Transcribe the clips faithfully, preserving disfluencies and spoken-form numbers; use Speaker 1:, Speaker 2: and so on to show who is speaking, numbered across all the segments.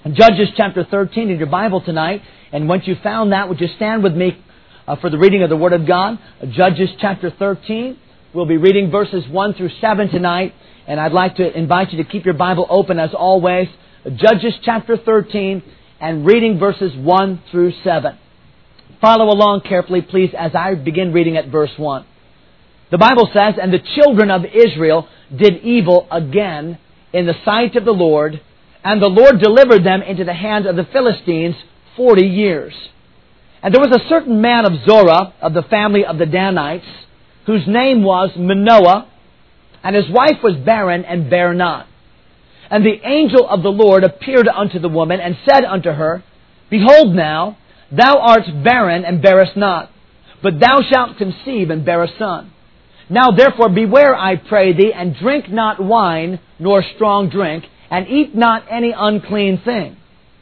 Speaker 1: Judges chapter thirteen in your Bible tonight. And once you've found that, would you stand with me uh, for the reading of the Word of God? Judges chapter thirteen. We'll be reading verses one through seven tonight. And I'd like to invite you to keep your Bible open as always. Judges chapter thirteen and reading verses one through seven. Follow along carefully, please, as I begin reading at verse one. The Bible says, "And the children of Israel did evil again in the sight of the Lord, and the Lord delivered them into the hand of the Philistines forty years. And there was a certain man of Zorah, of the family of the Danites, whose name was Manoah, and his wife was barren and bare not. And the angel of the Lord appeared unto the woman, and said unto her, Behold now, thou art barren and bearest not, but thou shalt conceive and bear a son. Now therefore beware, I pray thee, and drink not wine, nor strong drink, and eat not any unclean thing.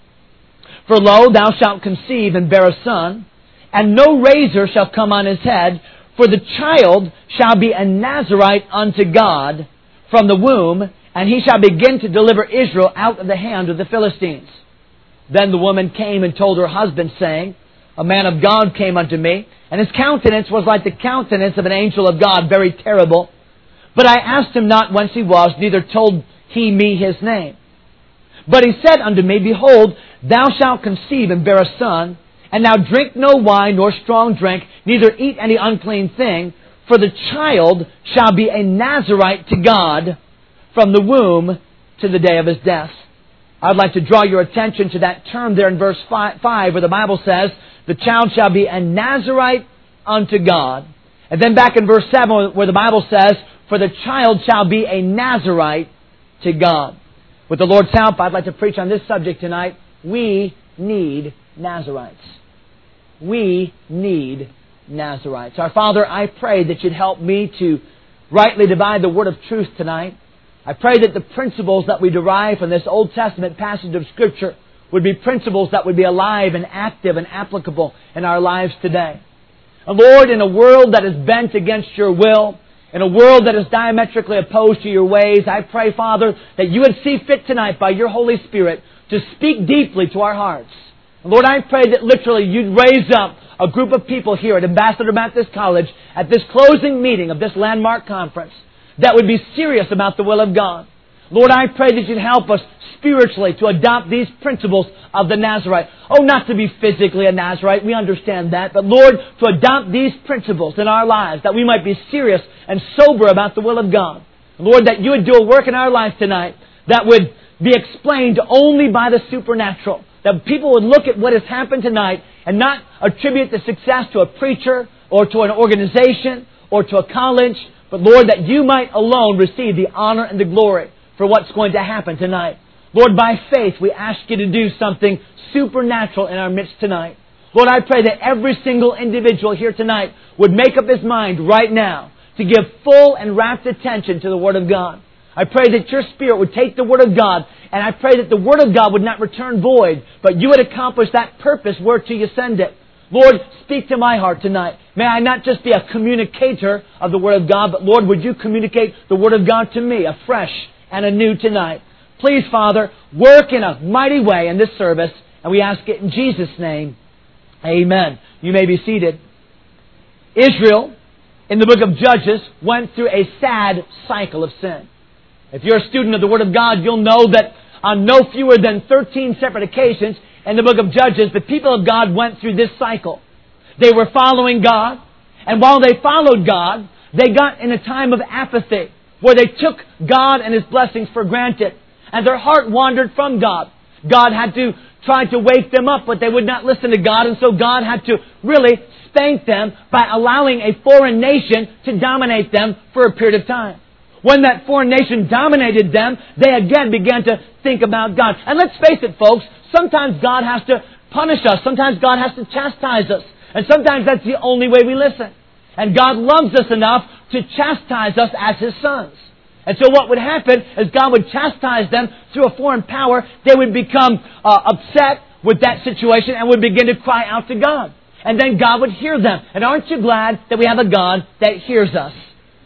Speaker 1: For lo, thou shalt conceive and bear a son, and no razor shall come on his head, for the child shall be a Nazarite unto God from the womb, and he shall begin to deliver Israel out of the hand of the Philistines. Then the woman came and told her husband, saying, A man of God came unto me, and his countenance was like the countenance of an angel of God, very terrible. But I asked him not whence he was, neither told he me his name. But he said unto me, Behold, thou shalt conceive and bear a son, and now drink no wine nor strong drink, neither eat any unclean thing, for the child shall be a Nazarite to God from the womb to the day of his death." I'd like to draw your attention to that term there in verse five, where the Bible says, the child shall be a Nazarite unto God. And then back in verse seven, where the Bible says, for the child shall be a Nazarite to God. With the Lord's help, I'd like to preach on this subject tonight. We need Nazarites. We need Nazarites. Our Father, I pray that you'd help me to rightly divide the word of truth tonight. I pray that the principles that we derive from this Old Testament passage of Scripture would be principles that would be alive and active and applicable in our lives today. And Lord, in a world that is bent against your will, in a world that is diametrically opposed to your ways, I pray, Father, that you would see fit tonight by your Holy Spirit to speak deeply to our hearts. And Lord, I pray that literally you'd raise up a group of people here at Ambassador Baptist College at this closing meeting of this landmark conference that would be serious about the will of God. Lord, I pray that you'd help us spiritually to adopt these principles of the Nazarite. Oh, not to be physically a Nazarite, we understand that. But Lord, to adopt these principles in our lives, that we might be serious and sober about the will of God. Lord, that you would do a work in our life tonight that would be explained only by the supernatural. That people would look at what has happened tonight and not attribute the success to a preacher or to an organization or to a college, but Lord, that you might alone receive the honor and the glory for what's going to happen tonight. Lord, by faith, we ask you to do something supernatural in our midst tonight. Lord, I pray that every single individual here tonight would make up his mind right now to give full and rapt attention to the Word of God. I pray that your Spirit would take the Word of God, and I pray that the Word of God would not return void, but you would accomplish that purpose whereto you send it. Lord, speak to my heart tonight. May I not just be a communicator of the Word of God, but Lord, would you communicate the Word of God to me afresh and anew tonight. Please, Father, work in a mighty way in this service, and we ask it in Jesus' name. Amen. You may be seated. Israel, in the book of Judges, went through a sad cycle of sin. If you're a student of the Word of God, you'll know that on no fewer than thirteen separate occasions in the book of Judges, the people of God went through this cycle. They were following God, and while they followed God, they got in a time of apathy, where they took God and His blessings for granted, and their heart wandered from God. God had to try to wake them up, but they would not listen to God, and so God had to really spank them by allowing a foreign nation to dominate them for a period of time. When that foreign nation dominated them, they again began to think about God. And let's face it, folks, sometimes God has to punish us. Sometimes God has to chastise us. And sometimes that's the only way we listen. And God loves us enough to chastise us as His sons. And so what would happen is God would chastise them through a foreign power. They would become uh, upset with that situation and would begin to cry out to God. And then God would hear them. And aren't you glad that we have a God that hears us?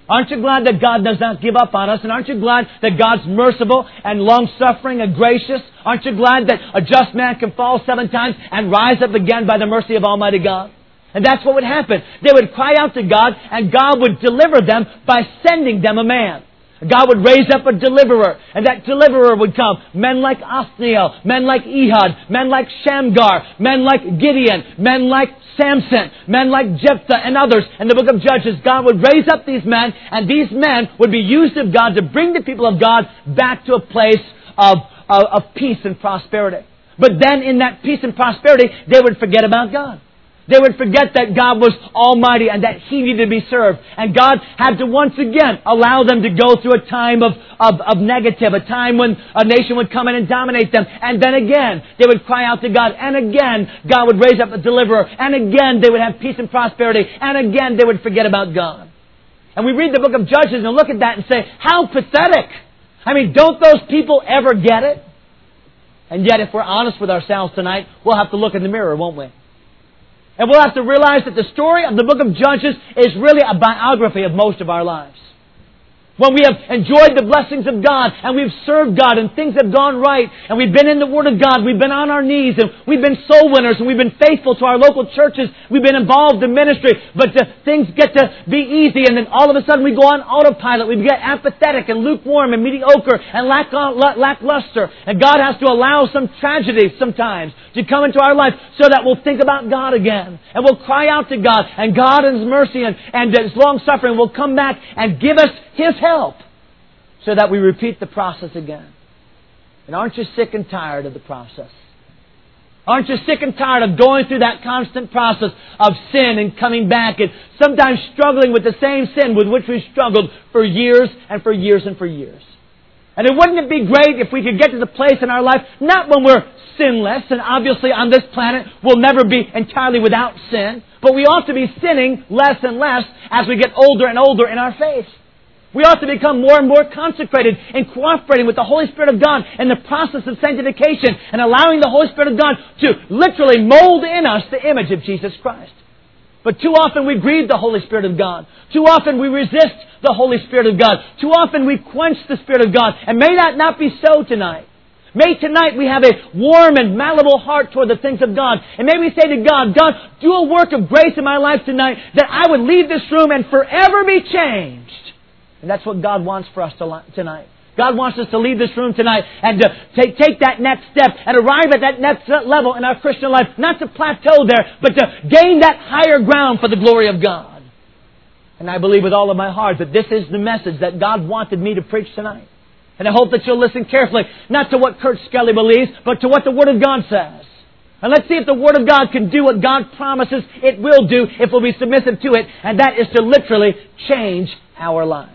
Speaker 1: Aren't you glad that God does not give up on us? And aren't you glad that God's merciful and long-suffering and gracious? Aren't you glad that a just man can fall seven times and rise up again by the mercy of Almighty God? And that's what would happen. They would cry out to God, and God would deliver them by sending them a man. God would raise up a deliverer, and that deliverer would come. Men like Othniel, men like Ehud, men like Shamgar, men like Gideon, men like Samson, men like Jephthah and others. In the book of Judges, God would raise up these men, and these men would be used of God to bring the people of God back to a place of, of, of peace and prosperity. But then in that peace and prosperity, they would forget about God. They would forget that God was almighty and that He needed to be served. And God had to once again allow them to go through a time of, of, of negative, a time when a nation would come in and dominate them. And then again, they would cry out to God. And again, God would raise up a deliverer. And again, they would have peace and prosperity. And again, they would forget about God. And we read the book of Judges and look at that and say, how pathetic. I mean, don't those people ever get it? And yet, if we're honest with ourselves tonight, we'll have to look in the mirror, won't we? And we'll have to realize that the story of the book of Judges is really a biography of most of our lives. When we have enjoyed the blessings of God and we've served God and things have gone right and we've been in the Word of God, we've been on our knees and we've been soul winners and we've been faithful to our local churches, we've been involved in ministry, but uh, things get to be easy and then all of a sudden we go on autopilot. We get apathetic and lukewarm and mediocre and lack, lackluster. And God has to allow some tragedy sometimes to come into our life so that we'll think about God again. And we'll cry out to God, and God in His mercy and, and His long suffering will come back and give us His help so that we repeat the process again. And aren't you sick and tired of the process? Aren't you sick and tired of going through that constant process of sin and coming back and sometimes struggling with the same sin with which we struggled for years and for years and for years? And it wouldn't it be great if we could get to the place in our life, not when we're sinless, and obviously on this planet we'll never be entirely without sin, but we ought to be sinning less and less as we get older and older in our faith. We ought to become more and more consecrated and cooperating with the Holy Spirit of God in the process of sanctification and allowing the Holy Spirit of God to literally mold in us the image of Jesus Christ. But too often we grieve the Holy Spirit of God. Too often we resist the Holy Spirit of God. Too often we quench the Spirit of God. And may that not be so tonight. May tonight we have a warm and malleable heart toward the things of God. And may we say to God, God, do a work of grace in my life tonight that I would leave this room and forever be changed. And that's what God wants for us tonight. God wants us to leave this room tonight and to take, take that next step and arrive at that next level in our Christian life. Not to plateau there, but to gain that higher ground for the glory of God. And I believe with all of my heart that this is the message that God wanted me to preach tonight. And I hope that you'll listen carefully, not to what Kurt Skelly believes, but to what the Word of God says. And let's see if the Word of God can do what God promises it will do if we'll be submissive to it. And that is to literally change our lives.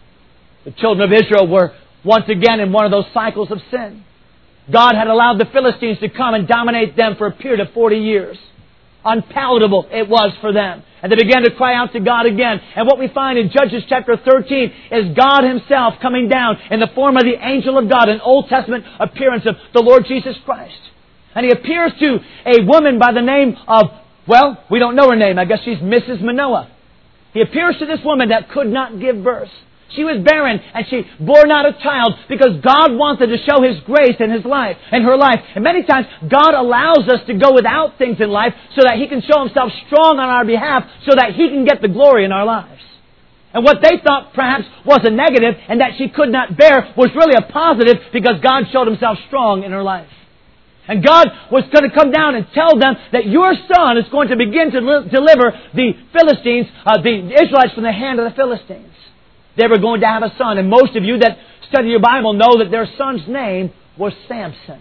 Speaker 1: The children of Israel were once again in one of those cycles of sin. God had allowed the Philistines to come and dominate them for a period of forty years. Unpalatable it was for them. And they began to cry out to God again. And what we find in Judges chapter thirteen is God Himself coming down in the form of the angel of God, an Old Testament appearance of the Lord Jesus Christ. And He appears to a woman by the name of, well, we don't know her name. I guess she's Missus Manoah. He appears to this woman that could not give birth. She was barren and she bore not a child because God wanted to show His grace in His life, in her life. And many times God allows us to go without things in life so that He can show Himself strong on our behalf so that He can get the glory in our lives. And what they thought perhaps was a negative and that she could not bear was really a positive because God showed Himself strong in her life. And God was going to come down and tell them that your son is going to begin to li- deliver the Philistines, uh, the Israelites from the hand of the Philistines. They were going to have a son. And most of you that study your Bible know that their son's name was Samson.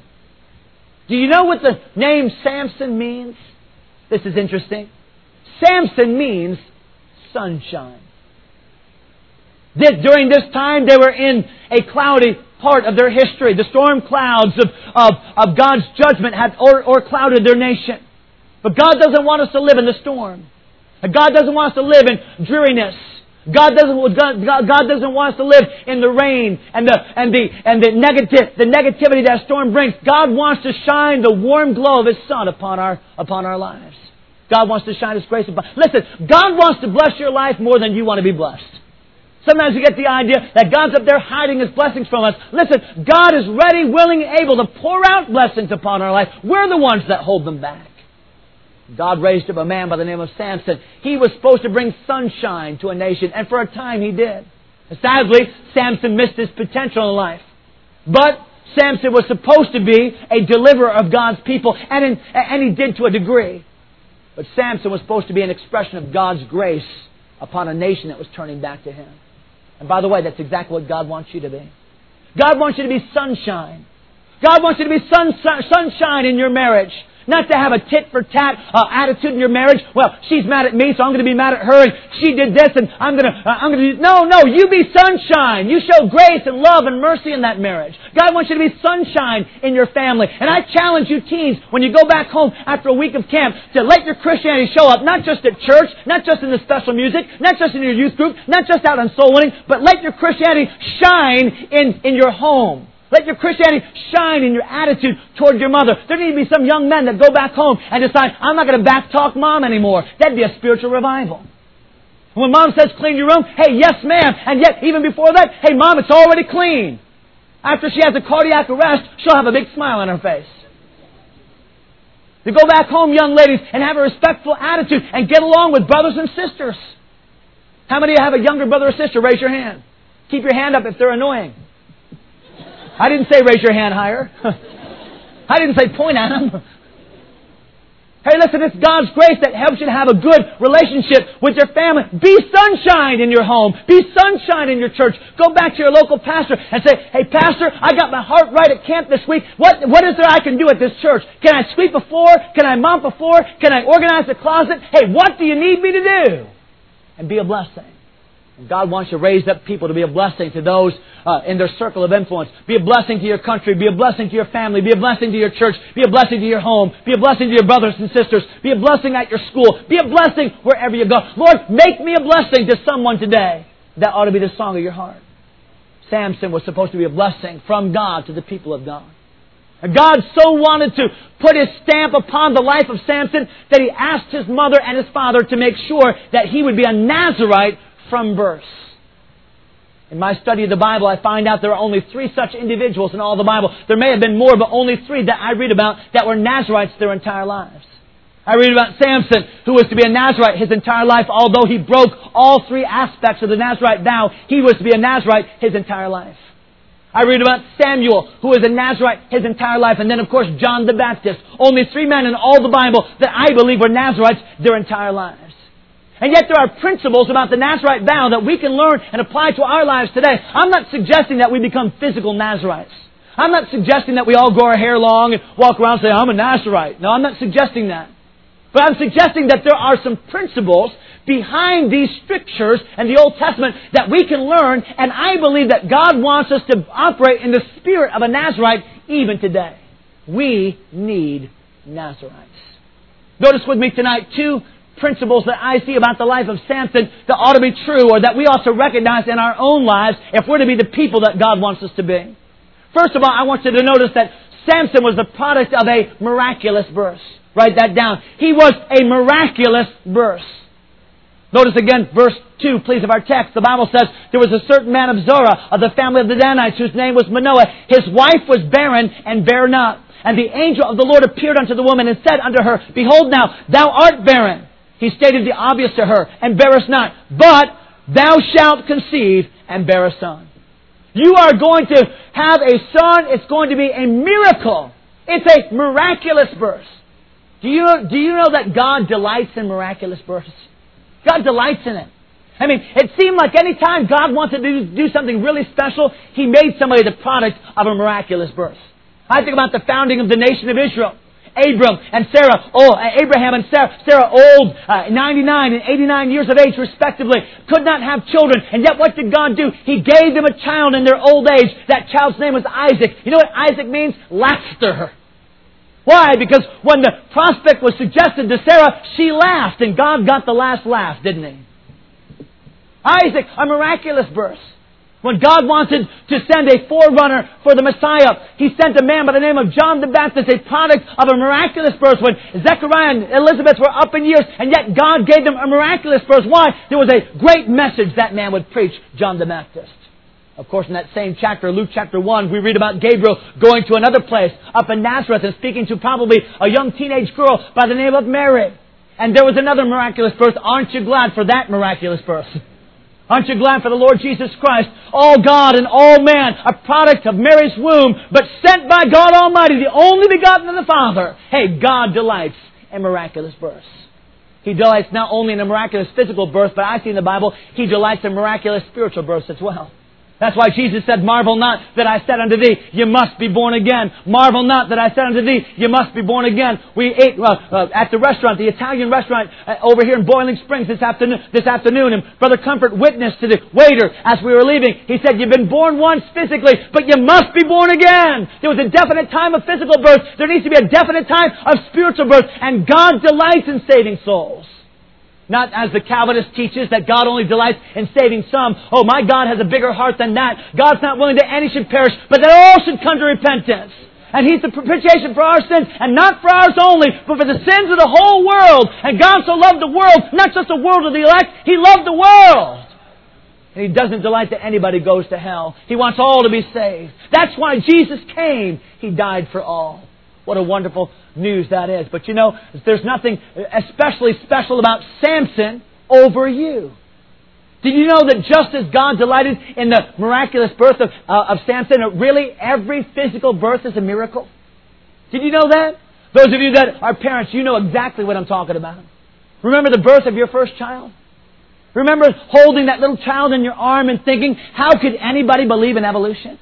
Speaker 1: Do you know what the name Samson means? This is interesting. Samson means sunshine. This, during this time, they were in a cloudy part of their history. The storm clouds of, of, of God's judgment had or, or clouded their nation. But God doesn't want us to live in the storm. And God doesn't want us to live in dreariness. God doesn't. God, God doesn't want us to live in the rain and the and the and the negative the negativity that storm brings. God wants to shine the warm glow of His sun upon our upon our lives. God wants to shine His grace upon. Listen, God wants to bless your life more than you want to be blessed. Sometimes we get the idea that God's up there hiding His blessings from us. Listen, God is ready, willing, and able to pour out blessings upon our life. We're the ones that hold them back. God raised up a man by the name of Samson. He was supposed to bring sunshine to a nation, and for a time he did. Sadly, Samson missed his potential in life. But Samson was supposed to be a deliverer of God's people, and, in, and he did to a degree. But Samson was supposed to be an expression of God's grace upon a nation that was turning back to Him. And by the way, that's exactly what God wants you to be. God wants you to be sunshine. God wants you to be sun, sunshine in your marriage. Not to have a tit-for-tat uh, attitude in your marriage. Well, she's mad at me, so I'm going to be mad at her, and she did this, and I'm going to... Uh, I'm going to. No, no, you be sunshine. You show grace and love and mercy in that marriage. God wants you to be sunshine in your family. And I challenge you teens, when you go back home after a week of camp, to let your Christianity show up, not just at church, not just in the special music, not just in your youth group, not just out on soul winning, but let your Christianity shine in, in your home. Let your Christianity shine in your attitude toward your mother. There need to be some young men that go back home and decide, I'm not going to backtalk Mom anymore. That'd be a spiritual revival. When Mom says clean your room, hey, yes ma'am. And yet, even before that, hey Mom, it's already clean. After she has a cardiac arrest, she'll have a big smile on her face. To go back home, young ladies, and have a respectful attitude and get along with brothers and sisters. How many of you have a younger brother or sister? Raise your hand. Keep your hand up if they're annoying. I didn't say raise your hand higher. I didn't say point at them. Hey, listen, it's God's grace that helps you to have a good relationship with your family. Be sunshine in your home. Be sunshine in your church. Go back to your local pastor and say, hey, pastor, I got my heart right at camp this week. What, what is there I can do at this church? Can I sweep a floor? Can I mop a floor? Can I organize the closet? Hey, what do you need me to do? And be a blessing. God wants to raise up people to be a blessing to those uh, in their circle of influence. Be a blessing to your country. Be a blessing to your family. Be a blessing to your church. Be a blessing to your home. Be a blessing to your brothers and sisters. Be a blessing at your school. Be a blessing wherever you go. Lord, make me a blessing to someone today. That ought to be the song of your heart. Samson was supposed to be a blessing from God to the people of God. And God so wanted to put His stamp upon the life of Samson that He asked his mother and his father to make sure that he would be a Nazirite from birth. In my study of the Bible, I find out there are only three such individuals in all the Bible. There may have been more, but only three that I read about that were Nazirites their entire lives. I read about Samson, who was to be a Nazirite his entire life. Although he broke all three aspects of the Nazirite vow, he was to be a Nazirite his entire life. I read about Samuel, who was a Nazirite his entire life. And then, of course, John the Baptist. Only three men in all the Bible that I believe were Nazirites their entire lives. And yet there are principles about the Nazirite vow that we can learn and apply to our lives today. I'm not suggesting that we become physical Nazirites. I'm not suggesting that we all grow our hair long and walk around and say, I'm a Nazirite. No, I'm not suggesting that. But I'm suggesting that there are some principles behind these strictures and the Old Testament that we can learn, and I believe that God wants us to operate in the spirit of a Nazirite even today. We need Nazirites. Notice with me tonight two principles that I see about the life of Samson that ought to be true, or that we ought to recognize in our own lives if we're to be the people that God wants us to be. First of all, I want you to notice that Samson was the product of a miraculous birth. Write that down. He was a miraculous birth. Notice again verse two, please, of our text. The Bible says, there was a certain man of Zorah of the family of the Danites, whose name was Manoah. His wife was barren and bare not. And the angel of the Lord appeared unto the woman and said unto her, Behold now, thou art barren. He stated the obvious to her, and bearest not. But thou shalt conceive and bear a son. You are going to have a son. It's going to be a miracle. It's a miraculous birth. Do you, do you know that God delights in miraculous births? God delights in it. I mean, it seemed like any time God wanted to do something really special, He made somebody the product of a miraculous birth. I think about the founding of the nation of Israel. Abram and Sarah, oh, Abraham and Sarah, Sarah old, uh, ninety-nine and eighty-nine years of age respectively, could not have children. And yet what did God do? He gave them a child in their old age. That child's name was Isaac. You know what Isaac means? Laughter. Why? Because when the prospect was suggested to Sarah, she laughed, and God got the last laugh, didn't He? Isaac, a miraculous birth. When God wanted to send a forerunner for the Messiah, He sent a man by the name of John the Baptist, a product of a miraculous birth when Zechariah and Elizabeth were up in years, and yet God gave them a miraculous birth. Why? There was a great message that man would preach, John the Baptist. Of course, in that same chapter, Luke chapter one, we read about Gabriel going to another place up in Nazareth and speaking to probably a young teenage girl by the name of Mary. And there was another miraculous birth. Aren't you glad for that miraculous birth? Aren't you glad for the Lord Jesus Christ, all God and all man, a product of Mary's womb, but sent by God Almighty, the only begotten of the Father? Hey, God delights in miraculous births. He delights not only in a miraculous physical birth, but I see in the Bible, He delights in miraculous spiritual births as well. That's why Jesus said, marvel not that I said unto thee, you must be born again. Marvel not that I said unto thee, you must be born again. We ate uh, uh, at the restaurant, the Italian restaurant uh, over here in Boiling Springs this afternoon, this afternoon, and Brother Comfort witnessed to the waiter as we were leaving. He said, you've been born once physically, but you must be born again. There was a definite time of physical birth. There needs to be a definite time of spiritual birth, and God delights in saving souls. Not as the Calvinist teaches that God only delights in saving some. Oh, my God has a bigger heart than that. God's not willing that any should perish, but that all should come to repentance. And He's the propitiation for our sins, and not for ours only, but for the sins of the whole world. And God so loved the world, not just the world of the elect, He loved the world. And He doesn't delight that anybody goes to hell. He wants all to be saved. That's why Jesus came. He died for all. What a wonderful news that is. But you know, there's nothing especially special about Samson over you. Did you know that just as God delighted in the miraculous birth of, uh, of Samson, really every physical birth is a miracle? Did you know that? Those of you that are parents, you know exactly what I'm talking about. Remember the birth of your first child? Remember holding that little child in your arm and thinking, how could anybody believe in evolution?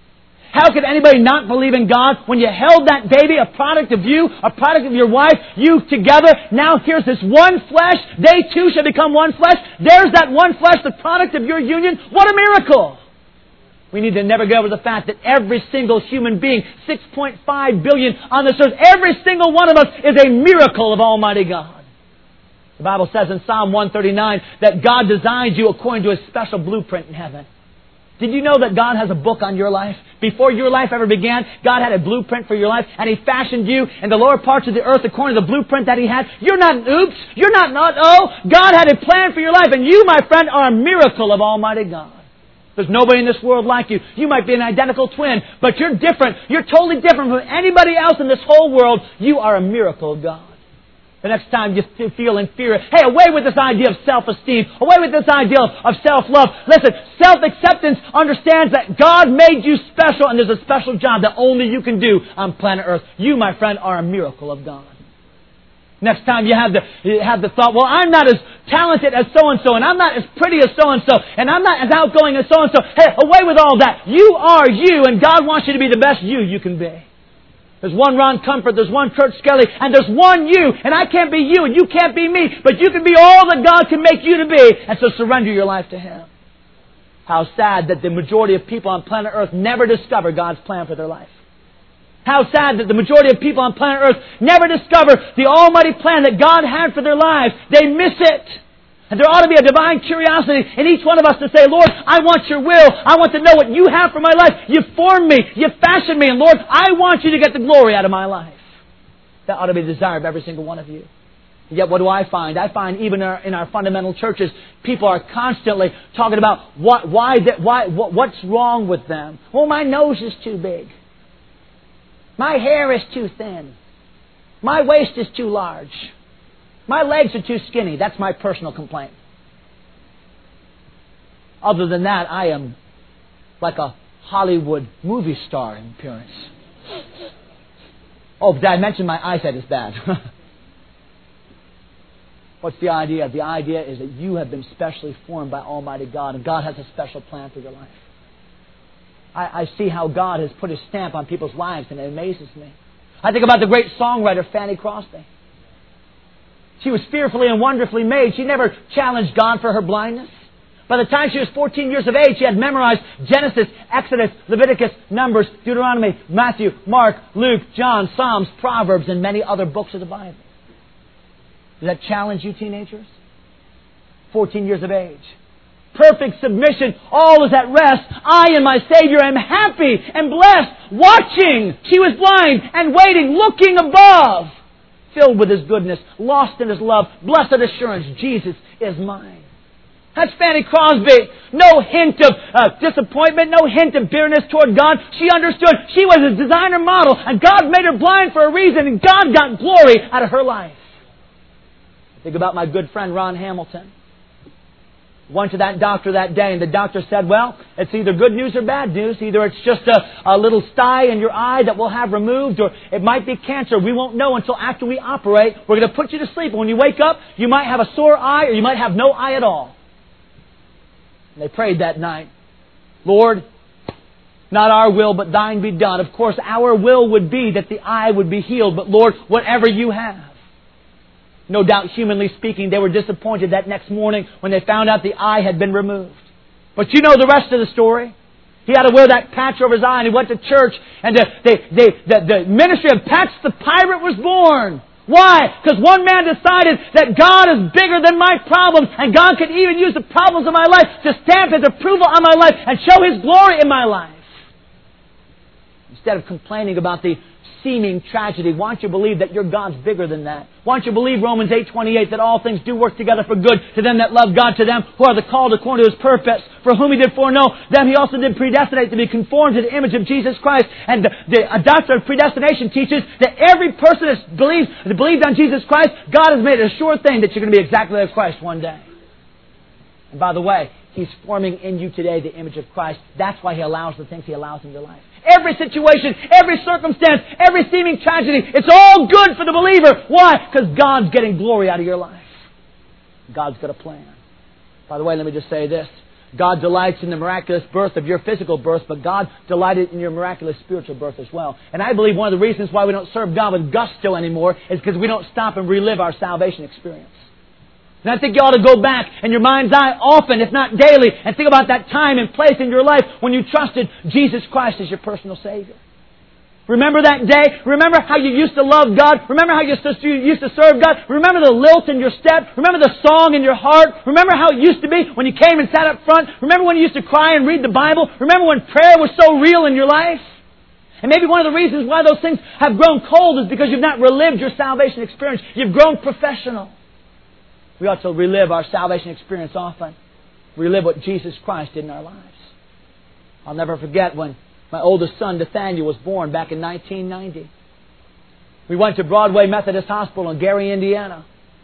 Speaker 1: How could anybody not believe in God when you held that baby, a product of you, a product of your wife, you together? Now here's this one flesh. They two shall become one flesh. There's that one flesh, the product of your union. What a miracle! We need to never get over the fact that every single human being, six point five billion on this earth, every single one of us is a miracle of Almighty God. The Bible says in Psalm one thirty-nine that God designed you according to His special blueprint in heaven. Did you know that God has a book on your life? Before your life ever began, God had a blueprint for your life, and He fashioned you in the lower parts of the earth according to the blueprint that He had. You're not an oops. You're not not oh. God had a plan for your life, and you, my friend, are a miracle of Almighty God. There's nobody in this world like you. You might be an identical twin, but you're different. You're totally different from anybody else in this whole world. You are a miracle of God. The next time you feel inferior, hey, away with this idea of self-esteem. Away with this idea of self-love. Listen, self-acceptance understands that God made you special, and there's a special job that only you can do on planet Earth. You, my friend, are a miracle of God. Next time you have the you have the thought, well, I'm not as talented as so-and-so, and I'm not as pretty as so-and-so, and I'm not as outgoing as so-and-so. Hey, away with all that. You are you, and God wants you to be the best you you can be. There's one Ron Comfort, there's one Kurt Skelly, and there's one you, and I can't be you, and you can't be me, but you can be all that God can make you to be, and so surrender your life to Him. How sad that the majority of people on planet Earth never discover God's plan for their life. How sad that the majority of people on planet Earth never discover the almighty plan that God had for their lives. They miss it. And there ought to be a divine curiosity in each one of us to say, Lord, I want your will. I want to know what you have for my life. You formed me. You fashioned me. And Lord, I want you to get the glory out of my life. That ought to be the desire of every single one of you. Yet what do I find? I find even in our, in our fundamental churches, people are constantly talking about what, why, that, why, what, what's wrong with them. Well, my nose is too big. My hair is too thin. My waist is too large. My legs are too skinny. That's my personal complaint. Other than that, I am like a Hollywood movie star in appearance. Oh, did I mention my eyesight is bad? What's the idea? The idea is that you have been specially formed by Almighty God, and God has a special plan for your life. I, I see how God has put His stamp on people's lives, and it amazes me. I think about the great songwriter Fanny Crosby. She was fearfully and wonderfully made. She never challenged God for her blindness. By the time she was fourteen years of age, she had memorized Genesis, Exodus, Leviticus, Numbers, Deuteronomy, Matthew, Mark, Luke, John, Psalms, Proverbs, and many other books of the Bible. Does that challenge you teenagers? fourteen years of age. perfect submission, all is at rest. I and my Savior am happy and blessed, watching. She was blind and waiting, looking above, filled with His goodness, lost in His love, blessed assurance, Jesus is mine. That's Fanny Crosby. No hint of uh, disappointment, no hint of bitterness toward God. She understood she was a designer model, and God made her blind for a reason, and God got glory out of her life. Think about my good friend Ron Hamilton. Went to that doctor that day, and the doctor said, well, it's either good news or bad news. Either it's just a, a little sty in your eye that we'll have removed, or it might be cancer. We won't know until after we operate. We're going to put you to sleep. And when you wake up, you might have a sore eye, or you might have no eye at all. And they prayed that night, Lord, not our will, but Thine be done. Of course, our will would be that the eye would be healed, but Lord, whatever You have. No doubt, humanly speaking, they were disappointed that next morning when they found out the eye had been removed. But you know the rest of the story. He had to wear that patch over his eye, and he went to church, and the, they, they, the, the ministry of Patch the Pirate was born. Why? Because one man decided that God is bigger than my problems, and God could even use the problems of my life to stamp His approval on my life and show His glory in my life. Instead of complaining about the seeming tragedy, why don't you believe that your God's bigger than that? Why don't you believe Romans eight twenty-eight, that all things do work together for good to them that love God, to them who are the called according to His purpose, for whom He did foreknow, them He also did predestinate to be conformed to the image of Jesus Christ. And the, the a doctrine of predestination teaches that every person that believes, that believed on Jesus Christ, God has made it a sure thing that you're going to be exactly like Christ one day. And by the way, He's forming in you today the image of Christ. That's why He allows the things He allows in your life. Every situation, every circumstance, every seeming tragedy, it's all good for the believer. Why? Because God's getting glory out of your life. God's got a plan. By the way, let me just say this. God delights in the miraculous birth of your physical birth, but God delighted in your miraculous spiritual birth as well. And I believe one of the reasons why we don't serve God with gusto anymore is because we don't stop and relive our salvation experience. And I think you ought to go back in your mind's eye often, if not daily, and think about that time and place in your life when you trusted Jesus Christ as your personal Savior. Remember that day? Remember how you used to love God? Remember how you used to serve God? Remember the lilt in your step? Remember the song in your heart? Remember how it used to be when you came and sat up front? Remember when you used to cry and read the Bible? Remember when prayer was so real in your life? And maybe one of the reasons why those things have grown cold is because you've not relived your salvation experience. You've grown professional. We ought to relive our salvation experience often. Relive what Jesus Christ did in our lives. I'll never forget when my oldest son, Nathaniel, was born back in nineteen ninety. We went to Broadway Methodist Hospital in Gary, Indiana.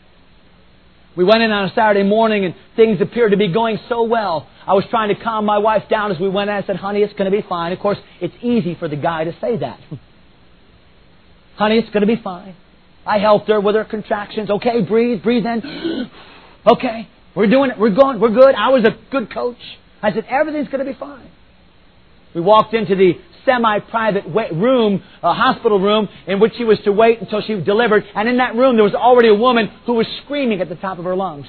Speaker 1: We went in on a Saturday morning and things appeared to be going so well. I was trying to calm my wife down as we went in. I said, honey, it's going to be fine. Of course, it's easy for the guy to say that. Honey, it's going to be fine. I helped her with her contractions. Okay, breathe, breathe in. Okay, we're doing it. We're going. We're good. I was a good coach. I said, everything's going to be fine. We walked into the semi-private room, a hospital room, in which she was to wait until she delivered. And in that room, there was already a woman who was screaming at the top of her lungs.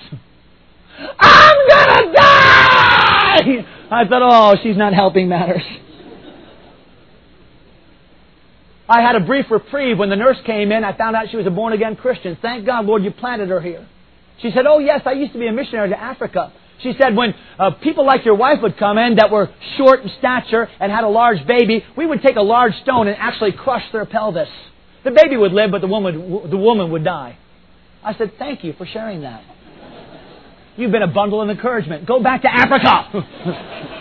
Speaker 1: I'm going to die! I thought, oh, she's not helping matters. I had a brief reprieve when the nurse came in. I found out she was a born-again Christian. Thank God, Lord, you planted her here. She said, oh, yes, I used to be a missionary to Africa. She said when uh, people like your wife would come in that were short in stature and had a large baby, we would take a large stone and actually crush their pelvis. The baby would live, but the woman, the woman would die. I said, thank you for sharing that. You've been a bundle of encouragement. Go back to Africa.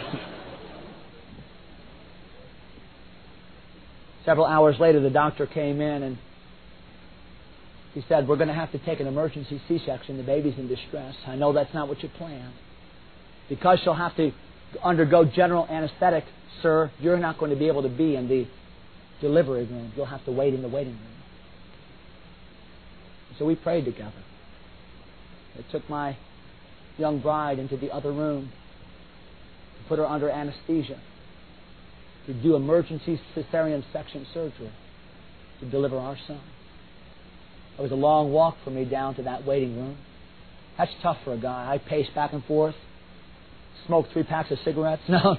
Speaker 1: Several hours later, the doctor came in and he said, we're going to have to take an emergency C-section. The baby's in distress. I know that's not what you planned. Because she'll have to undergo general anesthetic, sir, you're not going to be able to be in the delivery room. You'll have to wait in the waiting room. So we prayed together. I took my young bride into the other room, put her under anesthesia, to do emergency cesarean section surgery to deliver our son. It was a long walk for me down to that waiting room. That's tough for a guy. I paced back and forth, smoked three packs of cigarettes. No.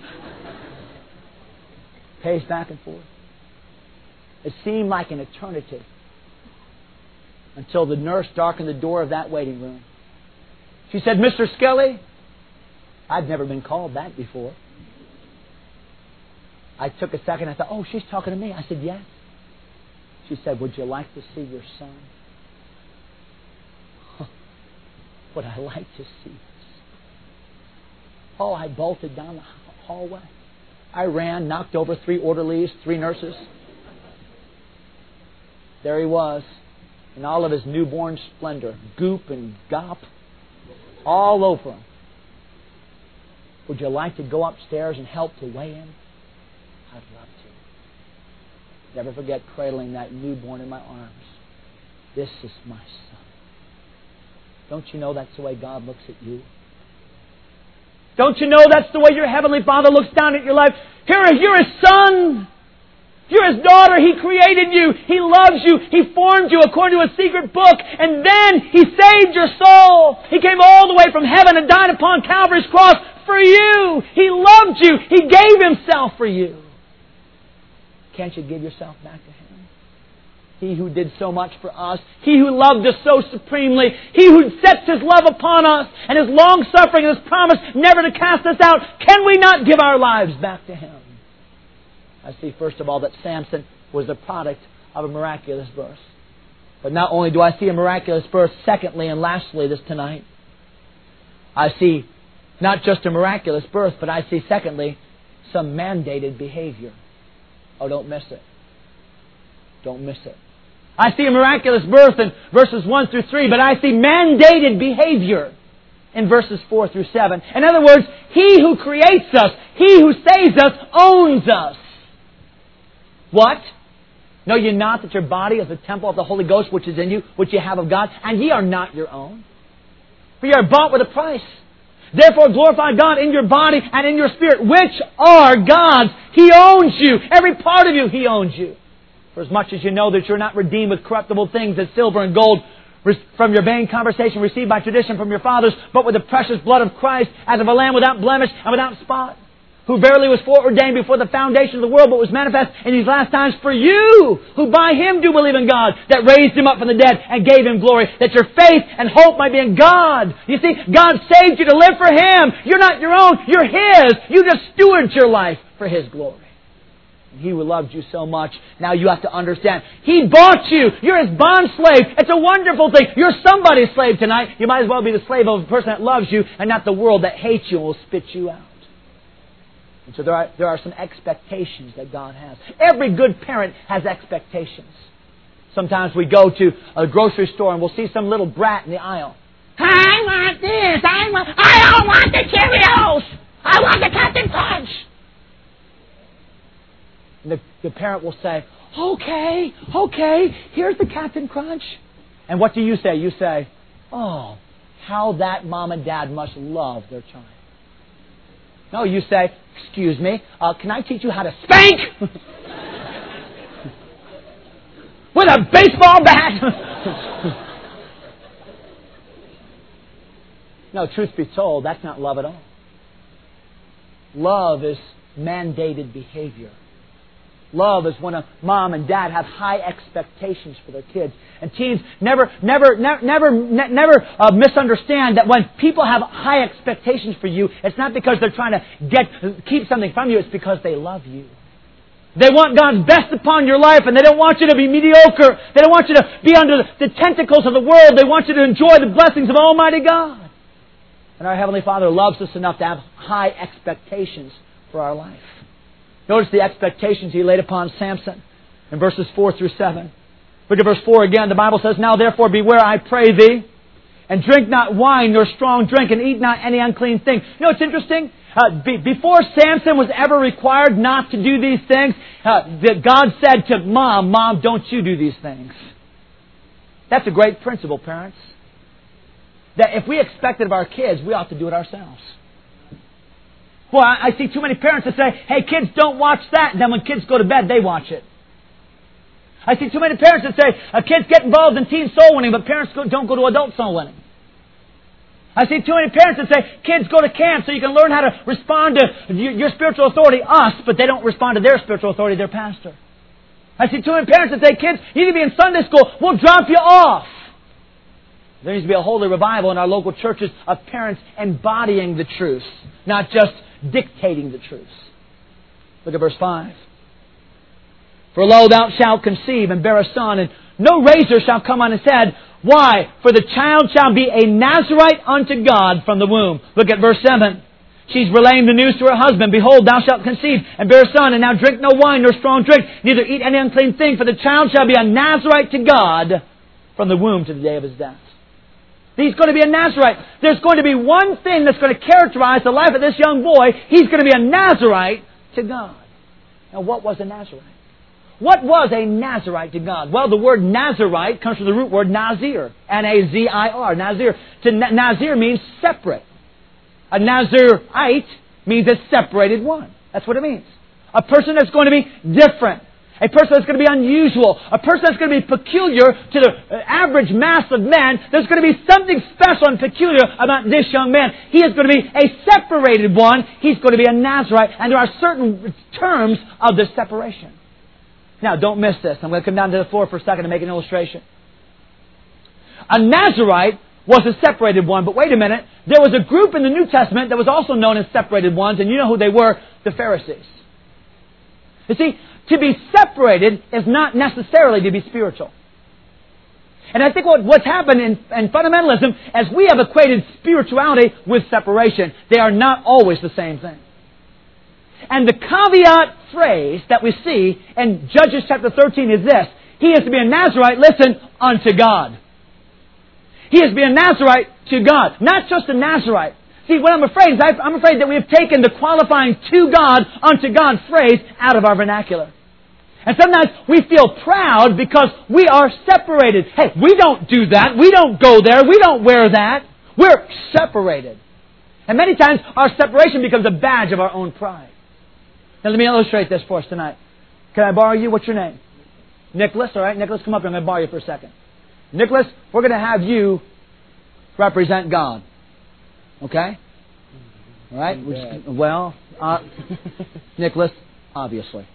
Speaker 1: Paced back and forth. It seemed like an eternity until the nurse darkened the door of that waiting room. She said, Mister Skelly, I'd never been called that before. I took a second. I thought, oh, she's talking to me. I said, yes. She said, would you like to see your son? Would I like to see this? Oh, I bolted down the hallway. I ran, knocked over three orderlies, three nurses. There he was, in all of his newborn splendor, goop and gop, all over him. Would you like to go upstairs and help to weigh him? I'd love to. Never forget cradling that newborn in my arms. This is my son. Don't you know that's the way God looks at you? Don't you know that's the way your Heavenly Father looks down at your life? Here, you're His son. You're His daughter. He created you. He loves you. He formed you according to a secret book. And then He saved your soul. He came all the way from heaven and died upon Calvary's cross for you. He loved you. He gave Himself for you. Can't you give yourself back to Him? He who did so much for us. He who loved us so supremely. He who sets His love upon us and His long-suffering and His promise never to cast us out. Can we not give our lives back to Him? I see, first of all, that Samson was the product of a miraculous birth. But not only do I see a miraculous birth, secondly and lastly this tonight, I see not just a miraculous birth, but I see, secondly, some mandated behavior. Oh, don't miss it. Don't miss it. I see a miraculous birth in verses one through three, but I see mandated behavior in verses four through seven. In other words, He who creates us, He who saves us, owns us. What? Know ye not that your body is the temple of the Holy Ghost which is in you, which ye have of God, and ye are not your own? For ye are bought with a price. Therefore glorify God in your body and in your spirit, which are God's. He owns you. Every part of you, He owns you. For as much as you know that you're not redeemed with corruptible things as silver and gold from your vain conversation received by tradition from your fathers, but with the precious blood of Christ, as of a lamb without blemish and without spot, who verily was foreordained before the foundation of the world, but was manifest in these last times for you, who by Him do believe in God, that raised Him up from the dead and gave Him glory, that your faith and hope might be in God. You see, God saved you to live for Him. You're not your own. You're His. You just steward your life for His glory. He who loved you so much, now you have to understand, He bought you. You're His bond slave. It's a wonderful thing. You're somebody's slave tonight. You might as well be the slave of a person that loves you and not the world that hates you and will spit you out. And so there are, there are some expectations that God has. Every good parent has expectations. Sometimes we go to a grocery store and we'll see some little brat in the aisle. I want this. I want, I don't want the Cheerios. I want the Captain Crunch. And the, the parent will say, okay, okay, here's the Captain Crunch. And what do you say? You say, oh, how that mom and dad must love their child. No, you say, excuse me, uh, can I teach you how to spank? With a baseball bat? No, truth be told, that's not love at all. Love is mandated behavior. Love is when a mom and dad have high expectations for their kids. And teens, never, never, never, never, never uh, misunderstand that when people have high expectations for you, it's not because they're trying to get keep something from you. It's because they love you. They want God's best upon your life, and they don't want you to be mediocre. They don't want you to be under the tentacles of the world. They want you to enjoy the blessings of Almighty God. And our Heavenly Father loves us enough to have high expectations for our life. Notice the expectations He laid upon Samson in verses four through seven. Look at verse four again. The Bible says, now therefore beware, I pray thee, and drink not wine nor strong drink, and eat not any unclean thing. You know, it's interesting. Uh, be, before Samson was ever required not to do these things, uh, that God said to Mom, Mom, don't you do these things. That's a great principle, parents. That if we expect it of our kids, we ought to do it ourselves. Well, I see too many parents that say, hey, kids, don't watch that. And then when kids go to bed, they watch it. I see too many parents that say, uh, kids get involved in teen soul winning, but parents go, don't go to adult soul winning. I see too many parents that say, kids go to camp so you can learn how to respond to your, your spiritual authority, us, but they don't respond to their spiritual authority, their pastor. I see too many parents that say, kids, you need to be in Sunday school, we'll drop you off. There needs to be a holy revival in our local churches of parents embodying the truth, not just dictating the truth. Look at verse five. For lo, thou shalt conceive and bear a son, and no razor shall come on his head. Why? For the child shall be a Nazarite unto God from the womb. Look at verse seven. She's relaying the news to her husband. Behold, thou shalt conceive and bear a son, and now drink no wine nor strong drink, neither eat any unclean thing, for the child shall be a Nazarite to God from the womb to the day of his death. He's going to be a Nazarite. There's going to be one thing that's going to characterize the life of this young boy. He's going to be a Nazarite to God. Now, what was a Nazarite? What was a Nazarite to God? Well, the word Nazarite comes from the root word Nazir. N A Z I R. Nazir. To Nazir means separate. A Nazirite means a separated one. That's what it means. A person that's going to be different. A person that's going to be unusual. A person that's going to be peculiar to the average mass of men. There's going to be something special and peculiar about this young man. He is going to be a separated one. He's going to be a Nazarite. And there are certain terms of this separation. Now, don't miss this. I'm going to come down to the floor for a second to make an illustration. A Nazarite was a separated one. But wait a minute. There was a group in the New Testament that was also known as separated ones. And you know who they were? The Pharisees. You see, to be separated is not necessarily to be spiritual. And I think what, what's happened in, in fundamentalism is we have equated spirituality with separation. They are not always the same thing. And the caveat phrase that we see in Judges chapter thirteen is this. He is to be a Nazarite, listen, unto God. He is to be a Nazarite to God. Not just a Nazarite. See, what I'm afraid is I'm afraid that we have taken the qualifying to God, unto God phrase out of our vernacular. And sometimes we feel proud because we are separated. Hey, we don't do that. We don't go there. We don't wear that. We're separated. And many times our separation becomes a badge of our own pride. Now let me illustrate this for us tonight. Can I borrow you? What's your name? Nicholas. All right, Nicholas, come up here. I'm going to borrow you for a second. Nicholas, we're going to have you represent God. Okay? All right? Just, well, uh, Nicholas, obviously.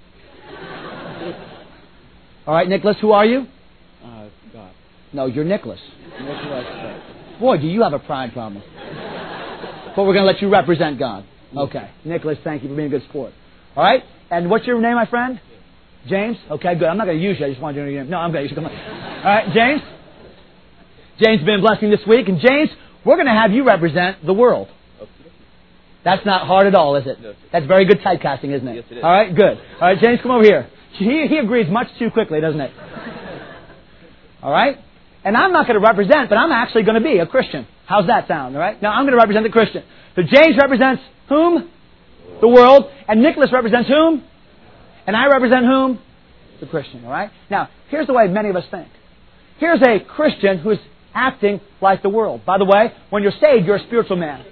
Speaker 1: All right, Nicholas, who are you?
Speaker 2: Uh, God.
Speaker 1: No, you're Nicholas.
Speaker 2: Nicholas.
Speaker 1: Boy, do you have a pride problem. But we're going to let you represent God. Okay. Nicholas, thank you for being a good sport. All right? And what's your name, my friend? James? Okay, good. I'm not going to use you. I just wanted you to know your name. No, I'm going to use you. Come on. All right, James? James has been a blessing this week. And James, we're going to have you represent the world. That's not hard at all, is it?
Speaker 2: No,
Speaker 1: That's very good typecasting, isn't it?
Speaker 2: Yes, it is.
Speaker 1: All right, good. All right, James, come over here. He, he agrees much too quickly, doesn't it? All right? And I'm not going to represent, but I'm actually going to be a Christian. How's that sound, all right? Now, I'm going to represent the Christian. So James represents whom? The world. And Nicholas represents whom? And I represent whom? The Christian, all right? Now, here's the way many of us think. Here's a Christian who's acting like the world. By the way, when you're saved, you're a spiritual man.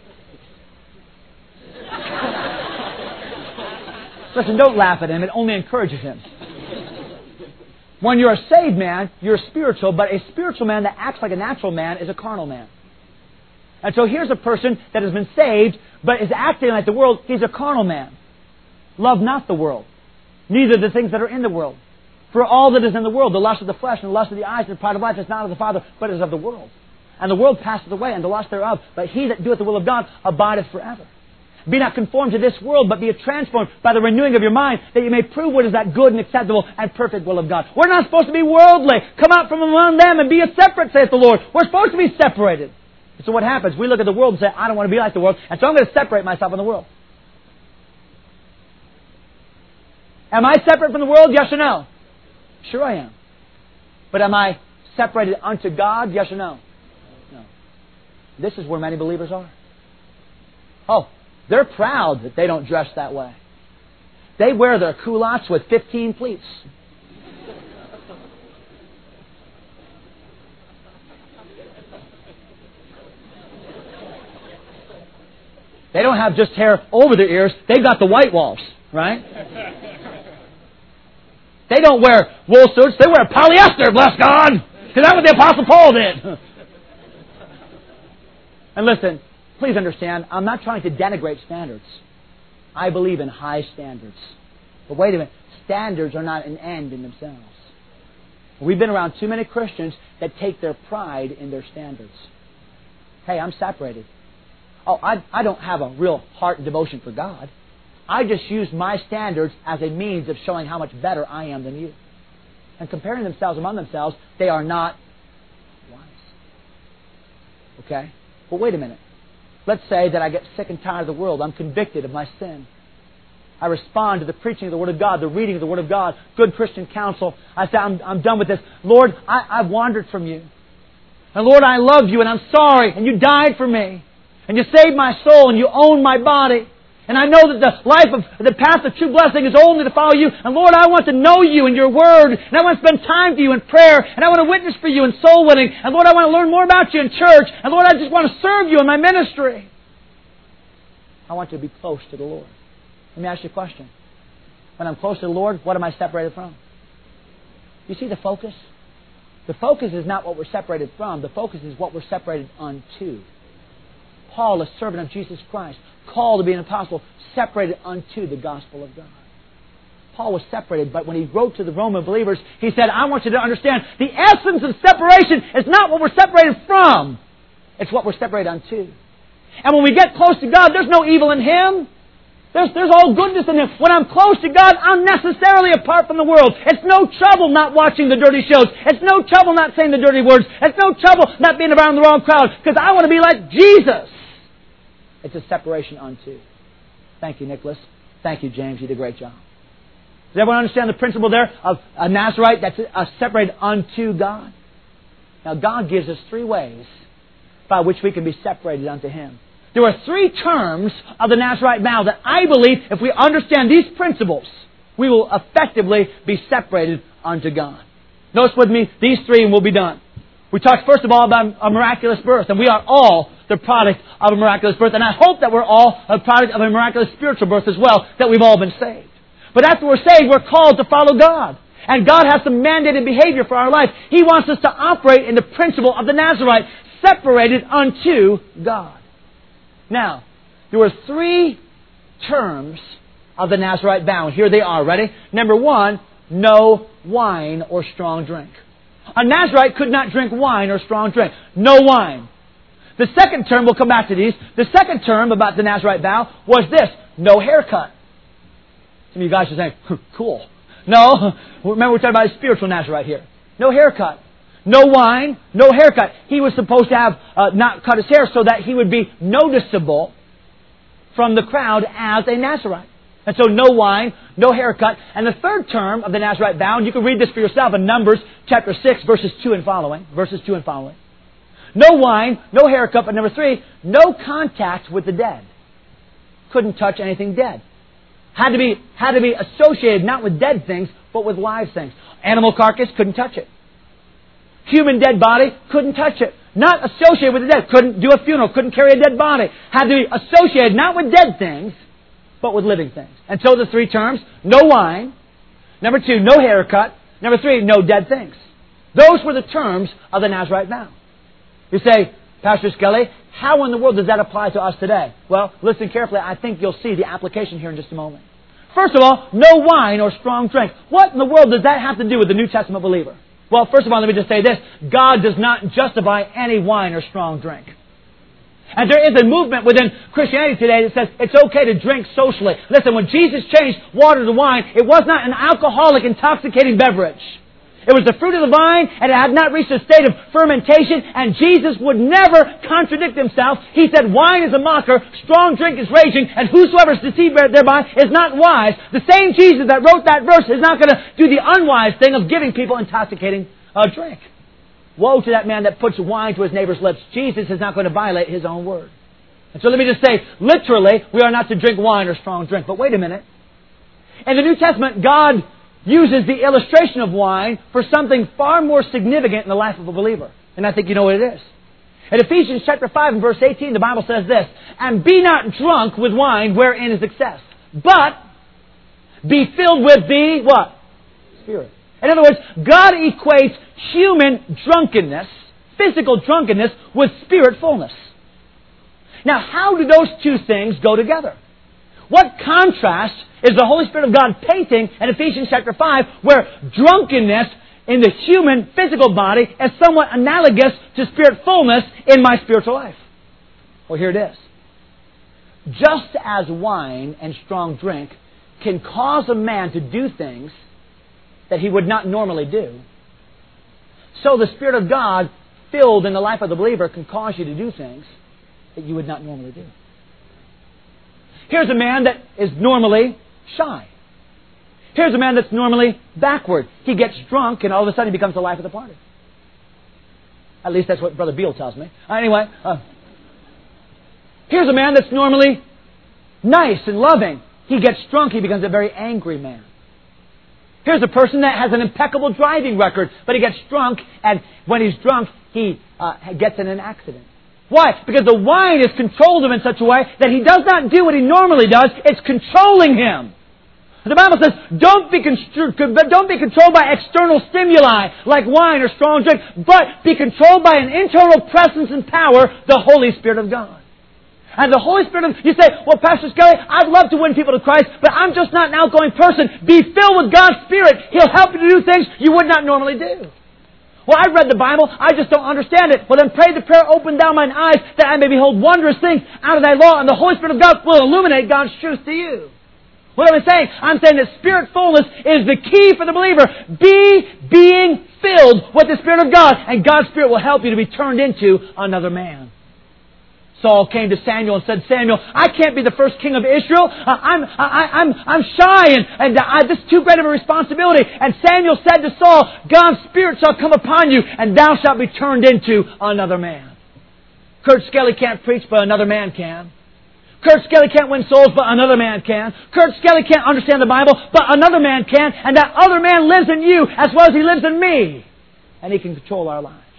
Speaker 1: Listen, don't laugh at him. It only encourages him. When you're a saved man, you're spiritual, but a spiritual man that acts like a natural man is a carnal man. And so here's a person that has been saved, but is acting like the world. He's a carnal man. Love not the world, neither the things that are in the world. For all that is in the world, the lust of the flesh and the lust of the eyes and the pride of life is not of the Father, but is of the world. And the world passeth away, and the lust thereof. But he that doeth the will of God abideth forever. Be not conformed to this world, but be transformed by the renewing of your mind, that you may prove what is that good and acceptable and perfect will of God. We're not supposed to be worldly. Come out from among them and be a separate, saith the Lord. We're supposed to be separated. So what happens? We look at the world and say, I don't want to be like the world, and so I'm going to separate myself from the world. Am I separate from the world? Yes or no? Sure I am. But am I separated unto God? Yes or no? No. This is where many believers are. Oh, they're proud that they don't dress that way. They wear their culottes with fifteen pleats. They don't have just hair over their ears. They've got the white walls, right? They don't wear wool suits. They wear polyester, bless God. Because that's what the Apostle Paul did. And listen, please understand, I'm not trying to denigrate standards. I believe in high standards. But wait a minute, standards are not an end in themselves. We've been around too many Christians that take their pride in their standards. Hey, I'm separated. Oh, I, I don't have a real heart and devotion for God. I just use my standards as a means of showing how much better I am than you. And comparing themselves among themselves, they are not wise. Okay? Well, wait a minute. Let's say that I get sick and tired of the world. I'm convicted of my sin. I respond to the preaching of the Word of God, the reading of the Word of God, good Christian counsel. I say, I'm, I'm done with this. Lord, I, I've wandered from you. And Lord, I love you and I'm sorry. And you died for me. And you saved my soul and you own my body. And I know that the life of, the path of true blessing is only to follow you. And Lord, I want to know you and your Word. And I want to spend time for you in prayer. And I want to witness for you in soul winning. And Lord, I want to learn more about you in church. And Lord, I just want to serve you in my ministry. I want to be close to the Lord. Let me ask you a question. When I'm close to the Lord, what am I separated from? You see the focus? The focus is not what we're separated from. The focus is what we're separated unto. Paul, a servant of Jesus Christ, called to be an apostle, separated unto the gospel of God. Paul was separated, but when he wrote to the Roman believers, he said, I want you to understand, the essence of separation is not what we're separated from. It's what we're separated unto. And when we get close to God, there's no evil in Him. There's, there's all goodness in Him. When I'm close to God, I'm necessarily apart from the world. It's no trouble not watching the dirty shows. It's no trouble not saying the dirty words. It's no trouble not being around the wrong crowd, because I want to be like Jesus. It's a separation unto. Thank you, Nicholas. Thank you, James. You did a great job. Does everyone understand the principle there of a Nazarite that's a separated unto God? Now, God gives us three ways by which we can be separated unto Him. There are three terms of the Nazarite vow that I believe if we understand these principles, we will effectively be separated unto God. Notice with me these three and we'll be done. We talked first of all about a miraculous birth, and we are all the product of a miraculous birth, and I hope that we're all a product of a miraculous spiritual birth as well, that we've all been saved. But after we're saved, we're called to follow God. And God has some mandated behavior for our life. He wants us to operate in the principle of the Nazarite, separated unto God. Now, there were three terms of the Nazarite vow, and here they are. Ready? Number one, no wine or strong drink. A Nazarite could not drink wine or strong drink. No wine. The second term, we'll come back to these, the second term about the Nazarite vow was this, no haircut. Some of you guys are saying, cool. No, remember we're talking about a spiritual Nazarite here. No haircut. No wine, no haircut. He was supposed to have uh, not cut his hair so that he would be noticeable from the crowd as a Nazarite. And so no wine, no haircut. And the third term of the Nazarite vow, and you can read this for yourself in Numbers chapter six, verses two and following. Verses two and following. No wine, no haircut, but number three, no contact with the dead. Couldn't touch anything dead. Had to be, had to be associated not with dead things, but with live things. Animal carcass, couldn't touch it. Human dead body, couldn't touch it. Not associated with the dead. Couldn't do a funeral. Couldn't carry a dead body. Had to be associated not with dead things, but with living things. And so the three terms, no wine. Number two, no haircut. Number three, no dead things. Those were the terms of the Nazarite vow. You say, Pastor Skelly, how in the world does that apply to us today? Well, listen carefully. I think you'll see the application here in just a moment. First of all, no wine or strong drink. What in the world does that have to do with the New Testament believer? Well, first of all, let me just say this. God does not justify any wine or strong drink. And there is a movement within Christianity today that says it's okay to drink socially. Listen, when Jesus changed water to wine, it was not an alcoholic, intoxicating beverage. It was the fruit of the vine, and it had not reached a state of fermentation, and Jesus would never contradict Himself. He said, wine is a mocker, strong drink is raging, and whosoever is deceived thereby is not wise. The same Jesus that wrote that verse is not going to do the unwise thing of giving people intoxicating uh, drink. Woe to that man that puts wine to his neighbor's lips. Jesus is not going to violate His own word. And so let me just say, literally, we are not to drink wine or strong drink. But wait a minute. In the New Testament, God uses the illustration of wine for something far more significant in the life of a believer. And I think you know what it is. In Ephesians chapter five and verse eighteen, the Bible says this, and be not drunk with wine wherein is excess, but be filled with the, what? Spirit. In other words, God equates human drunkenness, physical drunkenness, with spirit fullness. Now, how do those two things go together? What contrast is the Holy Spirit of God painting in Ephesians chapter five, where drunkenness in the human physical body is somewhat analogous to Spirit fullness in my spiritual life. Well, here it is. Just as wine and strong drink can cause a man to do things that he would not normally do, so the Spirit of God filled in the life of the believer can cause you to do things that you would not normally do. Here's a man that is normally shy. Here's a man that's normally backward. He gets drunk and all of a sudden he becomes the life of the party. At least that's what Brother Beale tells me. Anyway, uh, here's a man that's normally nice and loving. He gets drunk, he becomes a very angry man. Here's a person that has an impeccable driving record, but he gets drunk, and when he's drunk, he uh, gets in an accident. Why? Because the wine has controlled him in such a way that he does not do what he normally does. It's controlling him. The Bible says, don't be, constr- don't be controlled by external stimuli like wine or strong drink, but be controlled by an internal presence and power, the Holy Spirit of God. And the Holy Spirit of... You say, well, Pastor Skelly, I'd love to win people to Christ, but I'm just not an outgoing person. Be filled with God's Spirit. He'll help you to do things you would not normally do. Well, I've read the Bible, I just don't understand it. Well, then pray the prayer, open thou mine eyes, that I may behold wondrous things out of thy law, and the Holy Spirit of God will illuminate God's truth to you. What am I saying? I'm saying that Spirit fullness is the key for the believer. Be being filled with the Spirit of God, and God's Spirit will help you to be turned into another man. Saul came to Samuel and said, Samuel, I can't be the first king of Israel. Uh, I'm, I, I'm, I'm shy and, and I, this is too great of a responsibility. And Samuel said to Saul, God's Spirit shall come upon you and thou shalt be turned into another man. Kurt Skelly can't preach, but another man can. Kurt Skelly can't win souls, but another man can. Kurt Skelly can't understand the Bible, but another man can. And that other man lives in you as well as he lives in me. And he can control our lives.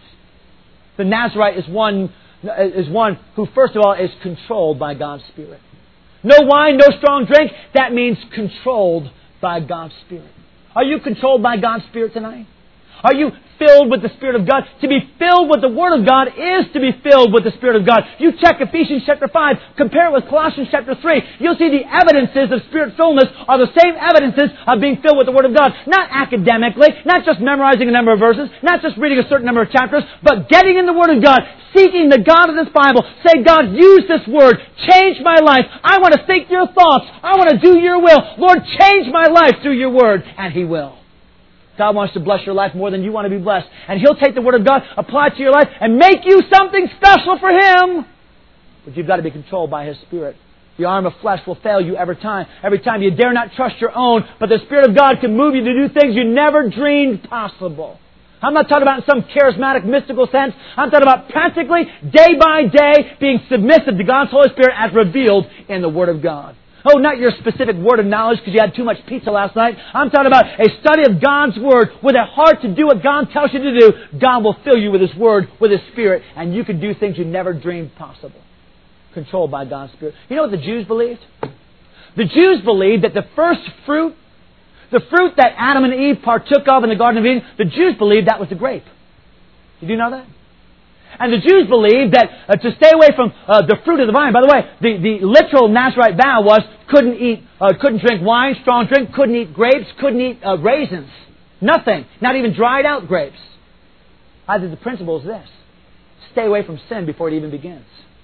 Speaker 1: The Nazarite is one... is one who, first of all, is controlled by God's Spirit. No wine, no strong drink. That means controlled by God's Spirit. Are you controlled by God's Spirit tonight? Are you filled with the Spirit of God? To be filled with the Word of God is to be filled with the Spirit of God. You check Ephesians chapter five, compare it with Colossians chapter three. You'll see the evidences of Spirit fullness are the same evidences of being filled with the Word of God. Not academically, not just memorizing a number of verses, not just reading a certain number of chapters, but getting in the Word of God, seeking the God of this Bible. Say, God, use this Word. Change my life. I want to think your thoughts. I want to do your will. Lord, change my life through your Word. And He will. God wants to bless your life more than you want to be blessed. And He'll take the Word of God, apply it to your life, and make you something special for Him. But you've got to be controlled by His Spirit. The arm of flesh will fail you every time. Every time you dare not trust your own, but the Spirit of God can move you to do things you never dreamed possible. I'm not talking about in some charismatic, mystical sense. I'm talking about practically, day by day, being submissive to God's Holy Spirit as revealed in the Word of God. Oh, not your specific word of knowledge because you had too much pizza last night. I'm talking about a study of God's Word with a heart to do what God tells you to do. God will fill you with His Word, with His Spirit, and you can do things you never dreamed possible. Controlled by God's Spirit. You know what the Jews believed? The Jews believed that the first fruit, the fruit that Adam and Eve partook of in the Garden of Eden, the Jews believed that was the grape. Did you know that? And the Jews believed that uh, to stay away from uh, the fruit of the vine. By the way, the, the literal Nazarite vow was couldn't eat, uh, couldn't drink wine, strong drink, couldn't eat grapes, couldn't eat uh, raisins. Nothing. Not even dried out grapes. Either the principle is this. Stay away from sin before it even begins.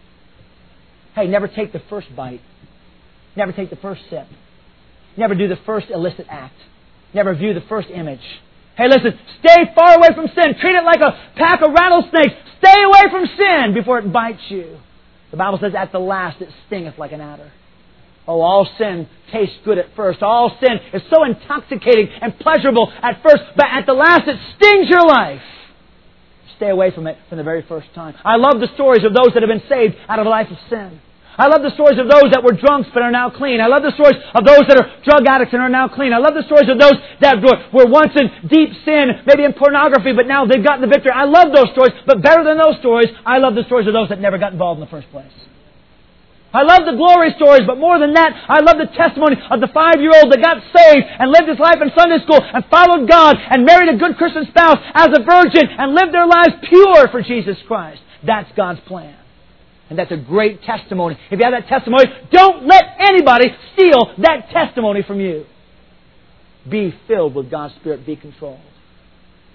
Speaker 1: Hey, never take the first bite. Never take the first sip. Never do the first illicit act. Never view the first image. Hey, listen, stay far away from sin. Treat it like a pack of rattlesnakes. Stay away from sin before it bites you. The Bible says, at the last it stingeth like an adder. Oh, all sin tastes good at first. All sin is so intoxicating and pleasurable at first, but at the last it stings your life. Stay away from it from the very first time. I love the stories of those that have been saved out of a life of sin. I love the stories of those that were drunks but are now clean. I love the stories of those that are drug addicts and are now clean. I love the stories of those that were, were once in deep sin, maybe in pornography, but now they've gotten the victory. I love those stories, but better than those stories, I love the stories of those that never got involved in the first place. I love the glory stories, but more than that, I love the testimony of the five-year-old that got saved and lived his life in Sunday school and followed God and married a good Christian spouse as a virgin and lived their lives pure for Jesus Christ. That's God's plan. And that's a great testimony. If you have that testimony, don't let anybody steal that testimony from you. Be filled with God's Spirit. Be controlled.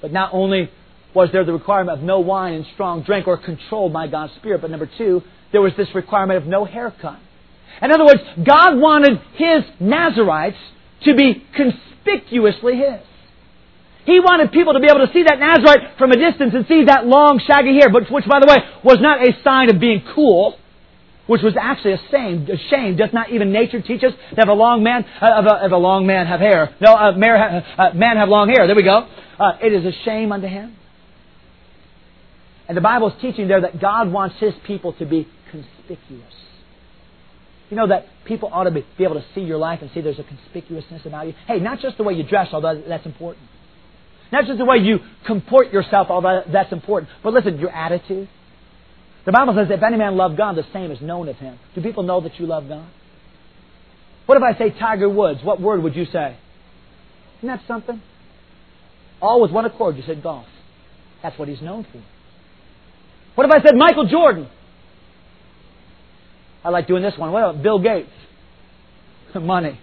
Speaker 1: But not only was there the requirement of no wine and strong drink or controlled by God's Spirit, but number two, there was this requirement of no haircut. In other words, God wanted His Nazarites to be conspicuously His. He wanted people to be able to see that Nazarite from a distance and see that long, shaggy hair, but which, by the way, was not a sign of being cool, which was actually a shame. A shame. Does not even nature teach us to have a long man, uh, of, a, of a long man have hair? No, a man, uh, man have long hair. There we go. Uh, it is a shame unto him. And the Bible is teaching there that God wants His people to be conspicuous. You know that people ought to be, be able to see your life and see there's a conspicuousness about you. Hey, not just the way you dress, although that's important. Not just the way you comport yourself, although that's important. But listen, your attitude. The Bible says, if any man love God, the same is known of him. Do people know that you love God? What if I say Tiger Woods? What word would you say? Isn't that something? All with one accord, you said golf. That's what he's known for. What if I said Michael Jordan? I like doing this one. What about Bill Gates? Money.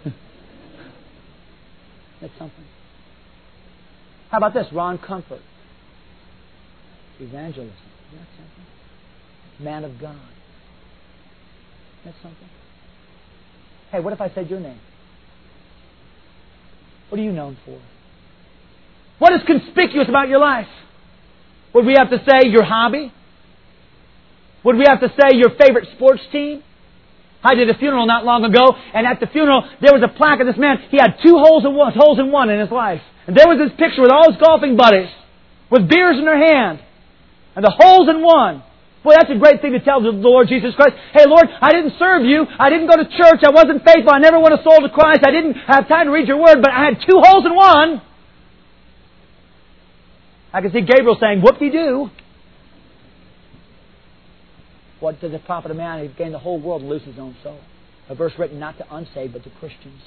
Speaker 1: That's something. How about this? Ron Comfort. Evangelism. Isn't that something? Man of God. That's something. Hey, what if I said your name? What are you known for? What is conspicuous about your life? Would we have to say your hobby? Would we have to say your favorite sports team? I did a funeral not long ago, and at the funeral there was a plaque of this man. He had two holes in one, holes in one in his life. And there was this picture with all his golfing buddies with beers in their hand. And the holes in one. Boy, that's a great thing to tell the Lord Jesus Christ. Hey, Lord, I didn't serve you. I didn't go to church. I wasn't faithful. I never won a soul to Christ. I didn't have time to read your word, but I had two holes in one. I can see Gabriel saying, whoop-de-doo. What does it profit a man if he gain the whole world and lose his own soul? A verse written not to unsaved, but to Christians.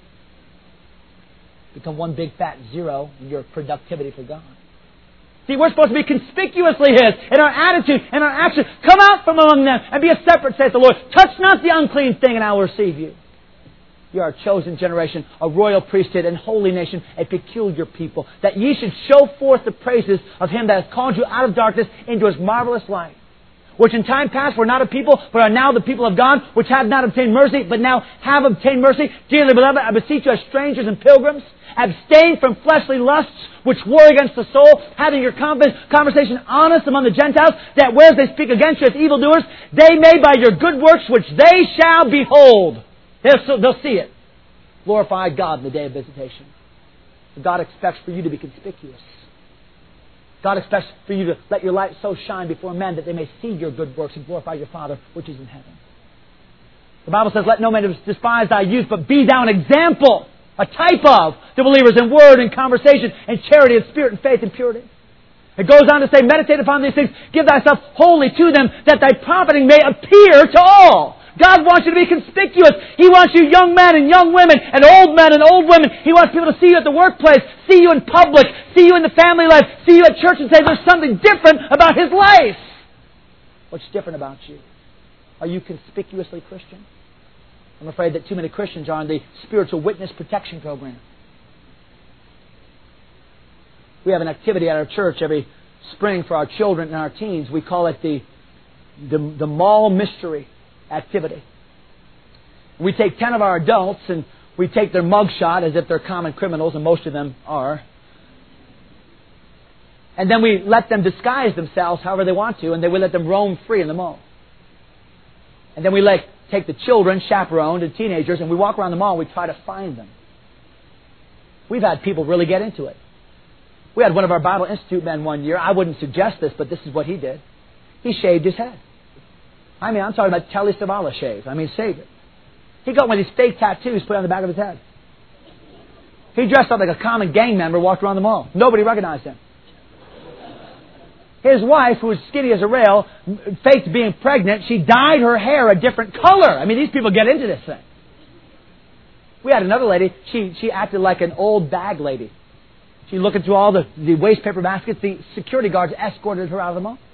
Speaker 1: Become one big fat zero in your productivity for God. See, we're supposed to be conspicuously His in our attitude and our action. Come out from among them and be a separate, saith the Lord. Touch not the unclean thing, and I will receive you. You are a chosen generation, a royal priesthood, and holy nation, a peculiar people, that ye should show forth the praises of Him that hath called you out of darkness into His marvelous light. Which in time past were not a people, but are now the people of God, which have not obtained mercy, but now have obtained mercy. Dearly beloved, I beseech you as strangers and pilgrims, abstain from fleshly lusts, which war against the soul, having your conversation honest among the Gentiles, that whereas they speak against you as evildoers, they may by your good works, which they shall behold. They'll, they'll see it. Glorify God in the day of visitation. God expects for you to be conspicuous. God expects for you to let your light so shine before men that they may see your good works and glorify your Father which is in heaven. The Bible says, let no man despise thy youth, but be thou an example, a type of the believers in word and conversation and charity and spirit and faith and purity. It goes on to say, meditate upon these things, give thyself wholly to them, that thy profiting may appear to all. God wants you to be conspicuous. He wants you young men and young women and old men and old women. He wants people to see you at the workplace, see you in public, see you in the family life, see you at church and say there's something different about his life. What's different about you? Are you conspicuously Christian? I'm afraid that too many Christians are on the spiritual witness protection program. We have an activity at our church every spring for our children and our teens. We call it the, the, the mall mystery activity. We take ten of our adults and we take their mugshot as if they're common criminals, and most of them are. And then we let them disguise themselves however they want to, and then we let them roam free in the mall. And then we let, take the children, chaperoned, and teenagers, and we walk around the mall and we try to find them. We've had people really get into it. We had one of our Bible Institute men one year. I wouldn't suggest this, but this is what he did. He shaved his head. I mean, I'm talking about Telly Savalas shave. I mean, save it. He got one of these fake tattoos put on the back of his head. He dressed up like a common gang member, walked around the mall. Nobody recognized him. His wife, who was skinny as a rail, faked being pregnant. She dyed her hair a different color. I mean, these people get into this thing. We had another lady. She she acted like an old bag lady. She looking through all the, the waste paper baskets. The security guards escorted her out of the mall.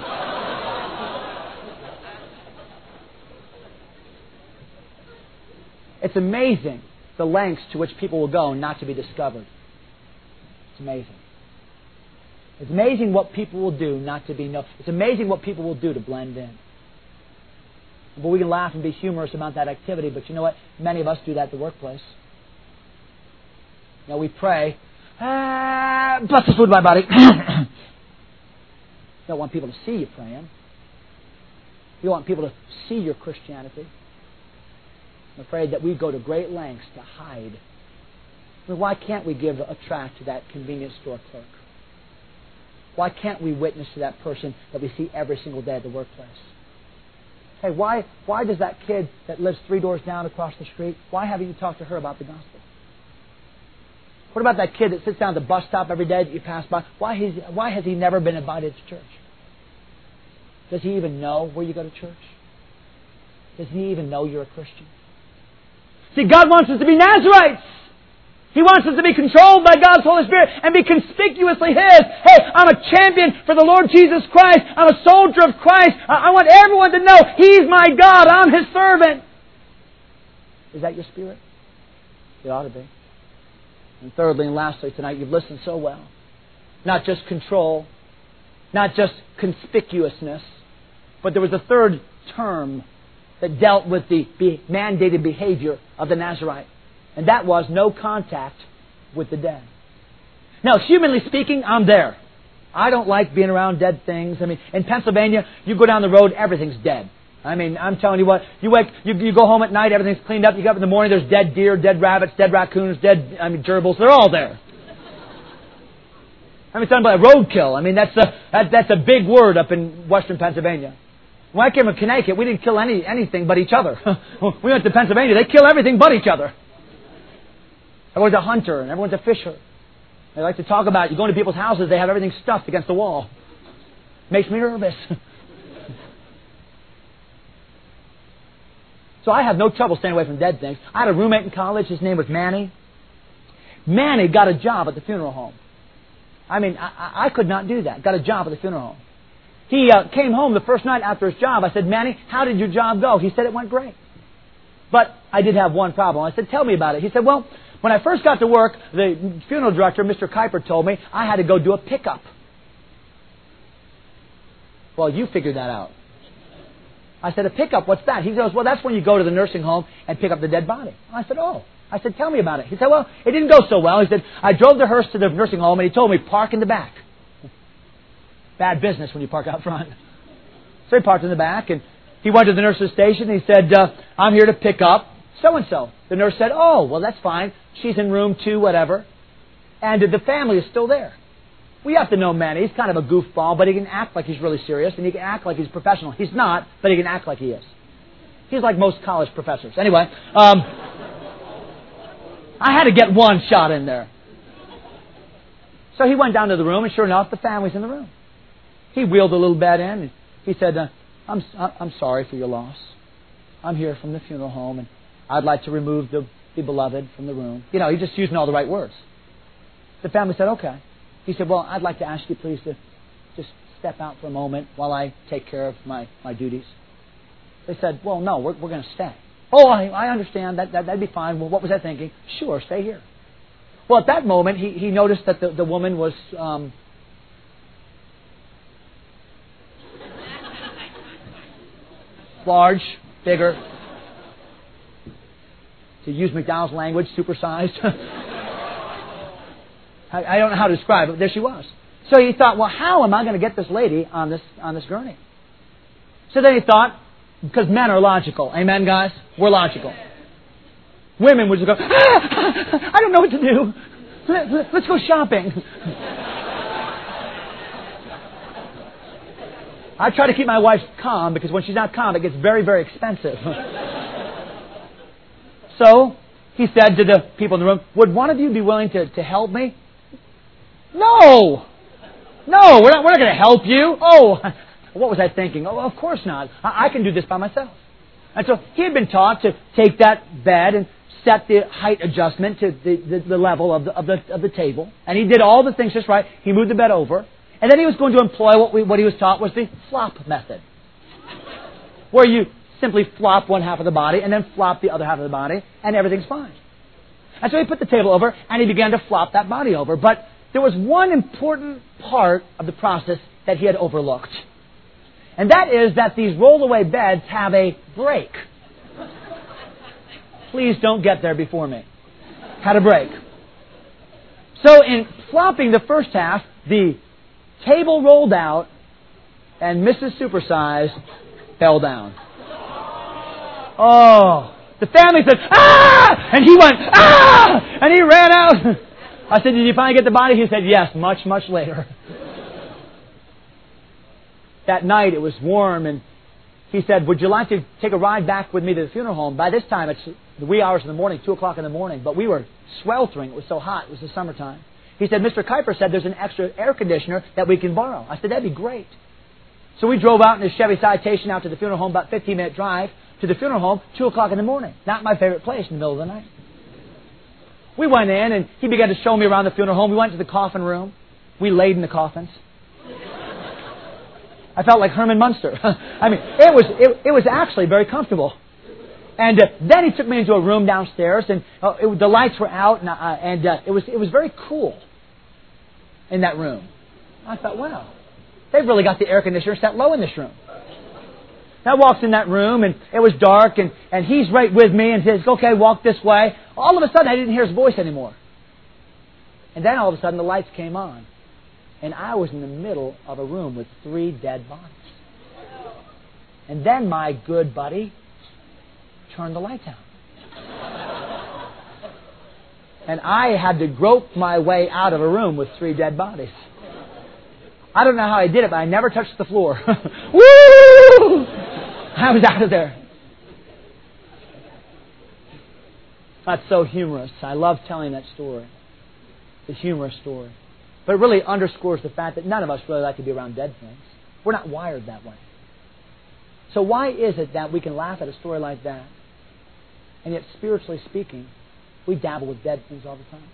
Speaker 1: It's amazing the lengths to which people will go not to be discovered. It's amazing. It's amazing what people will do not to be known. It's amazing what people will do to blend in. But we can laugh and be humorous about that activity, but you know what? Many of us do that at the workplace. You know, we pray, ah, bless the food of my body. You don't want people to see you praying. You want people to see your Christianity. I'm afraid that we go to great lengths to hide. I mean, why can't we give a tract to that convenience store clerk? Why can't we witness to that person that we see every single day at the workplace? Hey, why, why does that kid that lives three doors down across the street, why haven't you talked to her about the gospel? What about that kid that sits down at the bus stop every day that you pass by? Why has, why has he never been invited to church? Does he even know where you go to church? Does he even know you're a Christian? See, God wants us to be Nazarites. He wants us to be controlled by God's Holy Spirit and be conspicuously His. Hey, I'm a champion for the Lord Jesus Christ. I'm a soldier of Christ. I want everyone to know He's my God. I'm His servant. Is that your spirit? It ought to be. And thirdly and lastly tonight, you've listened so well. Not just control, not just conspicuousness, but there was a third term that dealt with the mandated behavior of the Nazarite. And that was no contact with the dead. Now, humanly speaking, I'm there. I don't like being around dead things. I mean, in Pennsylvania, you go down the road, everything's dead. I mean, I'm telling you what, you wake, you, you go home at night, everything's cleaned up. You get up in the morning, there's dead deer, dead rabbits, dead raccoons, dead, I mean, gerbils. They're all there. I mean, something about roadkill. I mean, that's a, that, that's a big word up in western Pennsylvania. When I came to Connecticut, we didn't kill any anything but each other. We went to Pennsylvania, they kill everything but each other. Everyone's a hunter and everyone's a fisher. They like to talk about, you go into people's houses, they have everything stuffed against the wall. Makes me nervous. So I have no trouble staying away from dead things. I had a roommate in college, his name was Manny. Manny got a job at the funeral home. I mean, I, I could not do that. Got a job at the funeral home. He uh, came home the first night after his job. I said, Manny, how did your job go? He said it went great. But I did have one problem. I said, tell me about it. He said, well, when I first got to work, the funeral director, Mister Kuiper, told me I had to go do a pickup. Well, you figured that out. I said, a pickup, what's that? He goes, well, that's when you go to the nursing home and pick up the dead body. I said, oh. I said, tell me about it. He said, well, it didn't go so well. He said, I drove the hearse to the nursing home and he told me, park in the back. Bad business when you park out front. So he parked in the back and he went to the nurse's station and he said, uh, I'm here to pick up so-and-so. The nurse said, oh, well, that's fine. She's in room two, whatever. And the family is still there. We have to know Manny. He's kind of a goofball, but he can act like he's really serious, and he can act like he's professional. He's not, but he can act like he is. He's like most college professors. Anyway, um, I had to get one shot in there. So he went down to the room, and sure enough, the family's in the room. He wheeled a little bed in, and he said, uh, I'm, I'm sorry for your loss. I'm here from the funeral home, and I'd like to remove the, the beloved from the room. You know, he's just using all the right words. The family said, okay. He said, well, I'd like to ask you please to just step out for a moment while I take care of my, my duties. They said, well, no, we're, we're going to stay. Oh, I, I understand. That, that, that'd be fine. Well, what was I thinking? Sure, stay here. Well, at that moment, he, he noticed that the, the woman was... Um, large, bigger. To use McDonald's language, supersized. I, I don't know how to describe it, but there she was. So he thought, well, how am I going to get this lady on this on this gurney? So then he thought, because men are logical. Amen, guys? We're logical. Women would just go, ah, I don't know what to do. Let, let, let's go shopping. I try to keep my wife calm because when she's not calm, it gets very, very expensive. So he said to the people in the room, would one of you be willing to, to help me? No! No, we're not, we're not going to help you. Oh, what was I thinking? Oh, of course not. I, I can do this by myself. And so he had been taught to take that bed and set the height adjustment to the, the, the level of the, of, the, of the table. And he did all the things just right. He moved the bed over. And then he was going to employ what, we, what he was taught was the flop method. Where you simply flop one half of the body and then flop the other half of the body and everything's fine. And so he put the table over and he began to flop that body over. But there was one important part of the process that he had overlooked. And that is that these rollaway beds have a break. Please don't get there before me. Had a break. So in flopping the first half, the table rolled out and Missus Supersize fell down. Oh, the family said, "Ah!" And he went, "Ah!" And he ran out. I said, "Did you finally get the body?" He said, "Yes, much, much later." That night it was warm, and he said, "Would you like to take a ride back with me to the funeral home?" By this time, it's the wee hours in the morning, two o'clock in the morning, but we were sweltering. It was so hot. It was the summertime. He said, "Mister Kuiper said there's an extra air conditioner that we can borrow." I said, "That'd be great." So we drove out in his Chevy Citation out to the funeral home, about fifteen minute drive to the funeral home, two o'clock in the morning. Not my favorite place in the middle of the night. We went in, and he began to show me around the funeral home. We went to the coffin room. We laid in the coffins. I felt like Herman Munster. I mean, it was it, it was actually very comfortable. And uh, then he took me into a room downstairs, and uh, it, the lights were out, and, uh, and uh, it was it was very cool in that room. I thought, wow, they've really got the air conditioner set low in this room. And I walked in that room, and it was dark, and, and he's right with me, and says, "Okay, walk this way." All of a sudden, I didn't hear his voice anymore. And then all of a sudden, the lights came on. And I was in the middle of a room with three dead bodies. And then my good buddy turned the lights out. And I had to grope my way out of a room with three dead bodies. I don't know how I did it, but I never touched the floor. Woo! I was out of there. That's so humorous. I love telling that story. It's a humorous story. But it really underscores the fact that none of us really like to be around dead things. We're not wired that way. So why is it that we can laugh at a story like that, and yet spiritually speaking, we dabble with dead things all the time?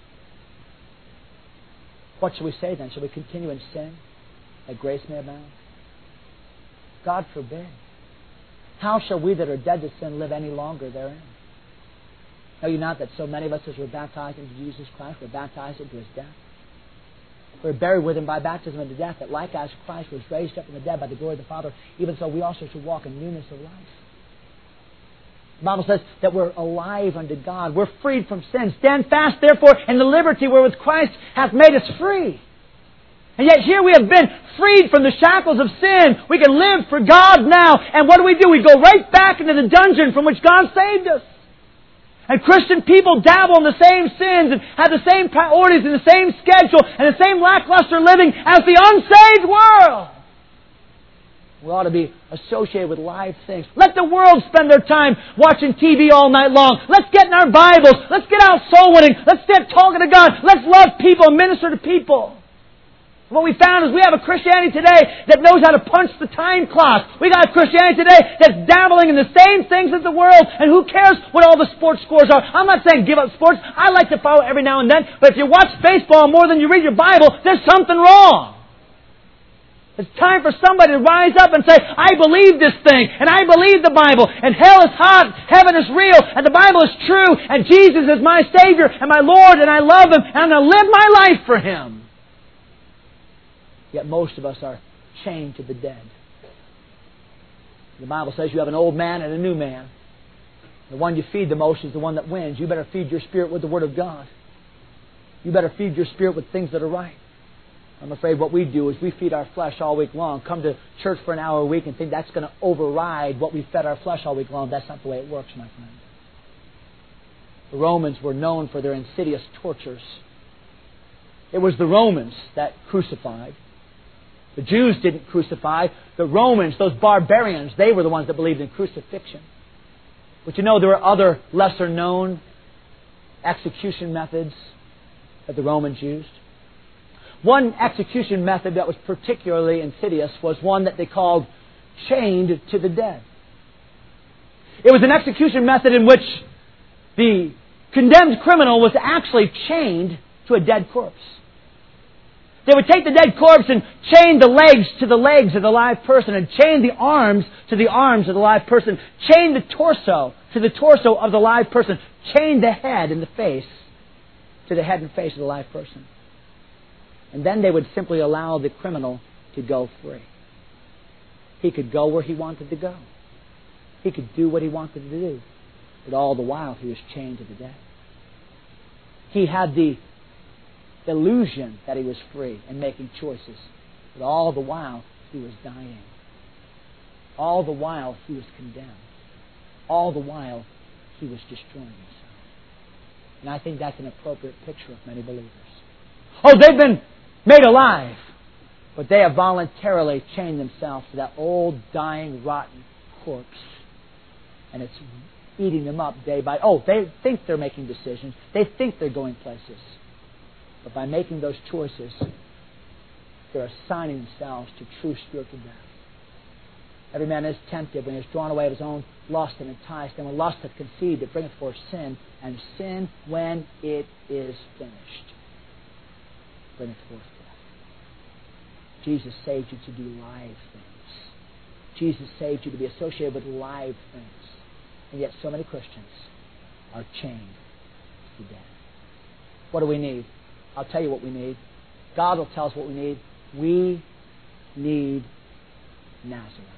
Speaker 1: What should we say then? Shall we continue in sin that grace may abound? God forbid. How shall we that are dead to sin live any longer therein? Know you not that so many of us as were baptized into Jesus Christ were baptized into His death? We were buried with Him by baptism into death, that like as Christ was raised up from the dead by the glory of the Father, even so we also should walk in newness of life. The Bible says that we're alive unto God. We're freed from sin. Stand fast, therefore, in the liberty wherewith Christ hath made us free. And yet here we have been freed from the shackles of sin. We can live for God now. And what do we do? We go right back into the dungeon from which God saved us. And Christian people dabble in the same sins and have the same priorities and the same schedule and the same lackluster living as the unsaved world. We ought to be associated with live things. Let the world spend their time watching T V all night long. Let's get in our Bibles. Let's get out soul winning. Let's get talking to God. Let's love people and minister to people. What we found is we have a Christianity today that knows how to punch the time clock. We got a Christianity today that's dabbling in the same things as the world, and who cares what all the sports scores are? I'm not saying give up sports. I like to follow every now and then, but if you watch baseball more than you read your Bible, there's something wrong. It's time for somebody to rise up and say, I believe this thing, and I believe the Bible, and hell is hot, heaven is real, and the Bible is true, and Jesus is my Savior and my Lord, and I love Him, and I'm going to live my life for Him. Yet most of us are chained to the dead. The Bible says you have an old man and a new man. The one you feed the most is the one that wins. You better feed your spirit with the Word of God. You better feed your spirit with things that are right. I'm afraid what we do is we feed our flesh all week long. Come to church for an hour a week and think that's going to override what we fed our flesh all week long. That's not the way it works, my friend. The Romans were known for their insidious tortures. It was the Romans that crucified. The Jews didn't crucify. The Romans, those barbarians, they were the ones that believed in crucifixion. But you know, there were other lesser known execution methods that the Romans used. One execution method that was particularly insidious was one that they called chained to the dead. It was an execution method in which the condemned criminal was actually chained to a dead corpse. They would take the dead corpse and chain the legs to the legs of the live person, and chain the arms to the arms of the live person, chain the torso to the torso of the live person, chain the head and the face to the head and face of the live person. And then they would simply allow the criminal to go free. He could go where he wanted to go. He could do what he wanted to do. But all the while, he was chained to the death. He had the illusion that he was free and making choices. But all the while, he was dying. All the while, he was condemned. All the while, he was destroying himself. And I think that's an appropriate picture of many believers. Oh, they've been made alive, but they have voluntarily chained themselves to that old, dying, rotten corpse. And it's eating them up day by day. Oh, they think they're making decisions. They think they're going places. But by making those choices, they're assigning themselves to true spiritual death. Every man is tempted when he is drawn away of his own lust and enticed. And when lust hath conceived, it bringeth forth sin. And sin, when it is finished, bringeth forth death. Jesus saved you to do live things. Jesus saved you to be associated with live things. And yet so many Christians are chained to death. What do we need? I'll tell you what we need. God will tell us what we need. We need Nazareth.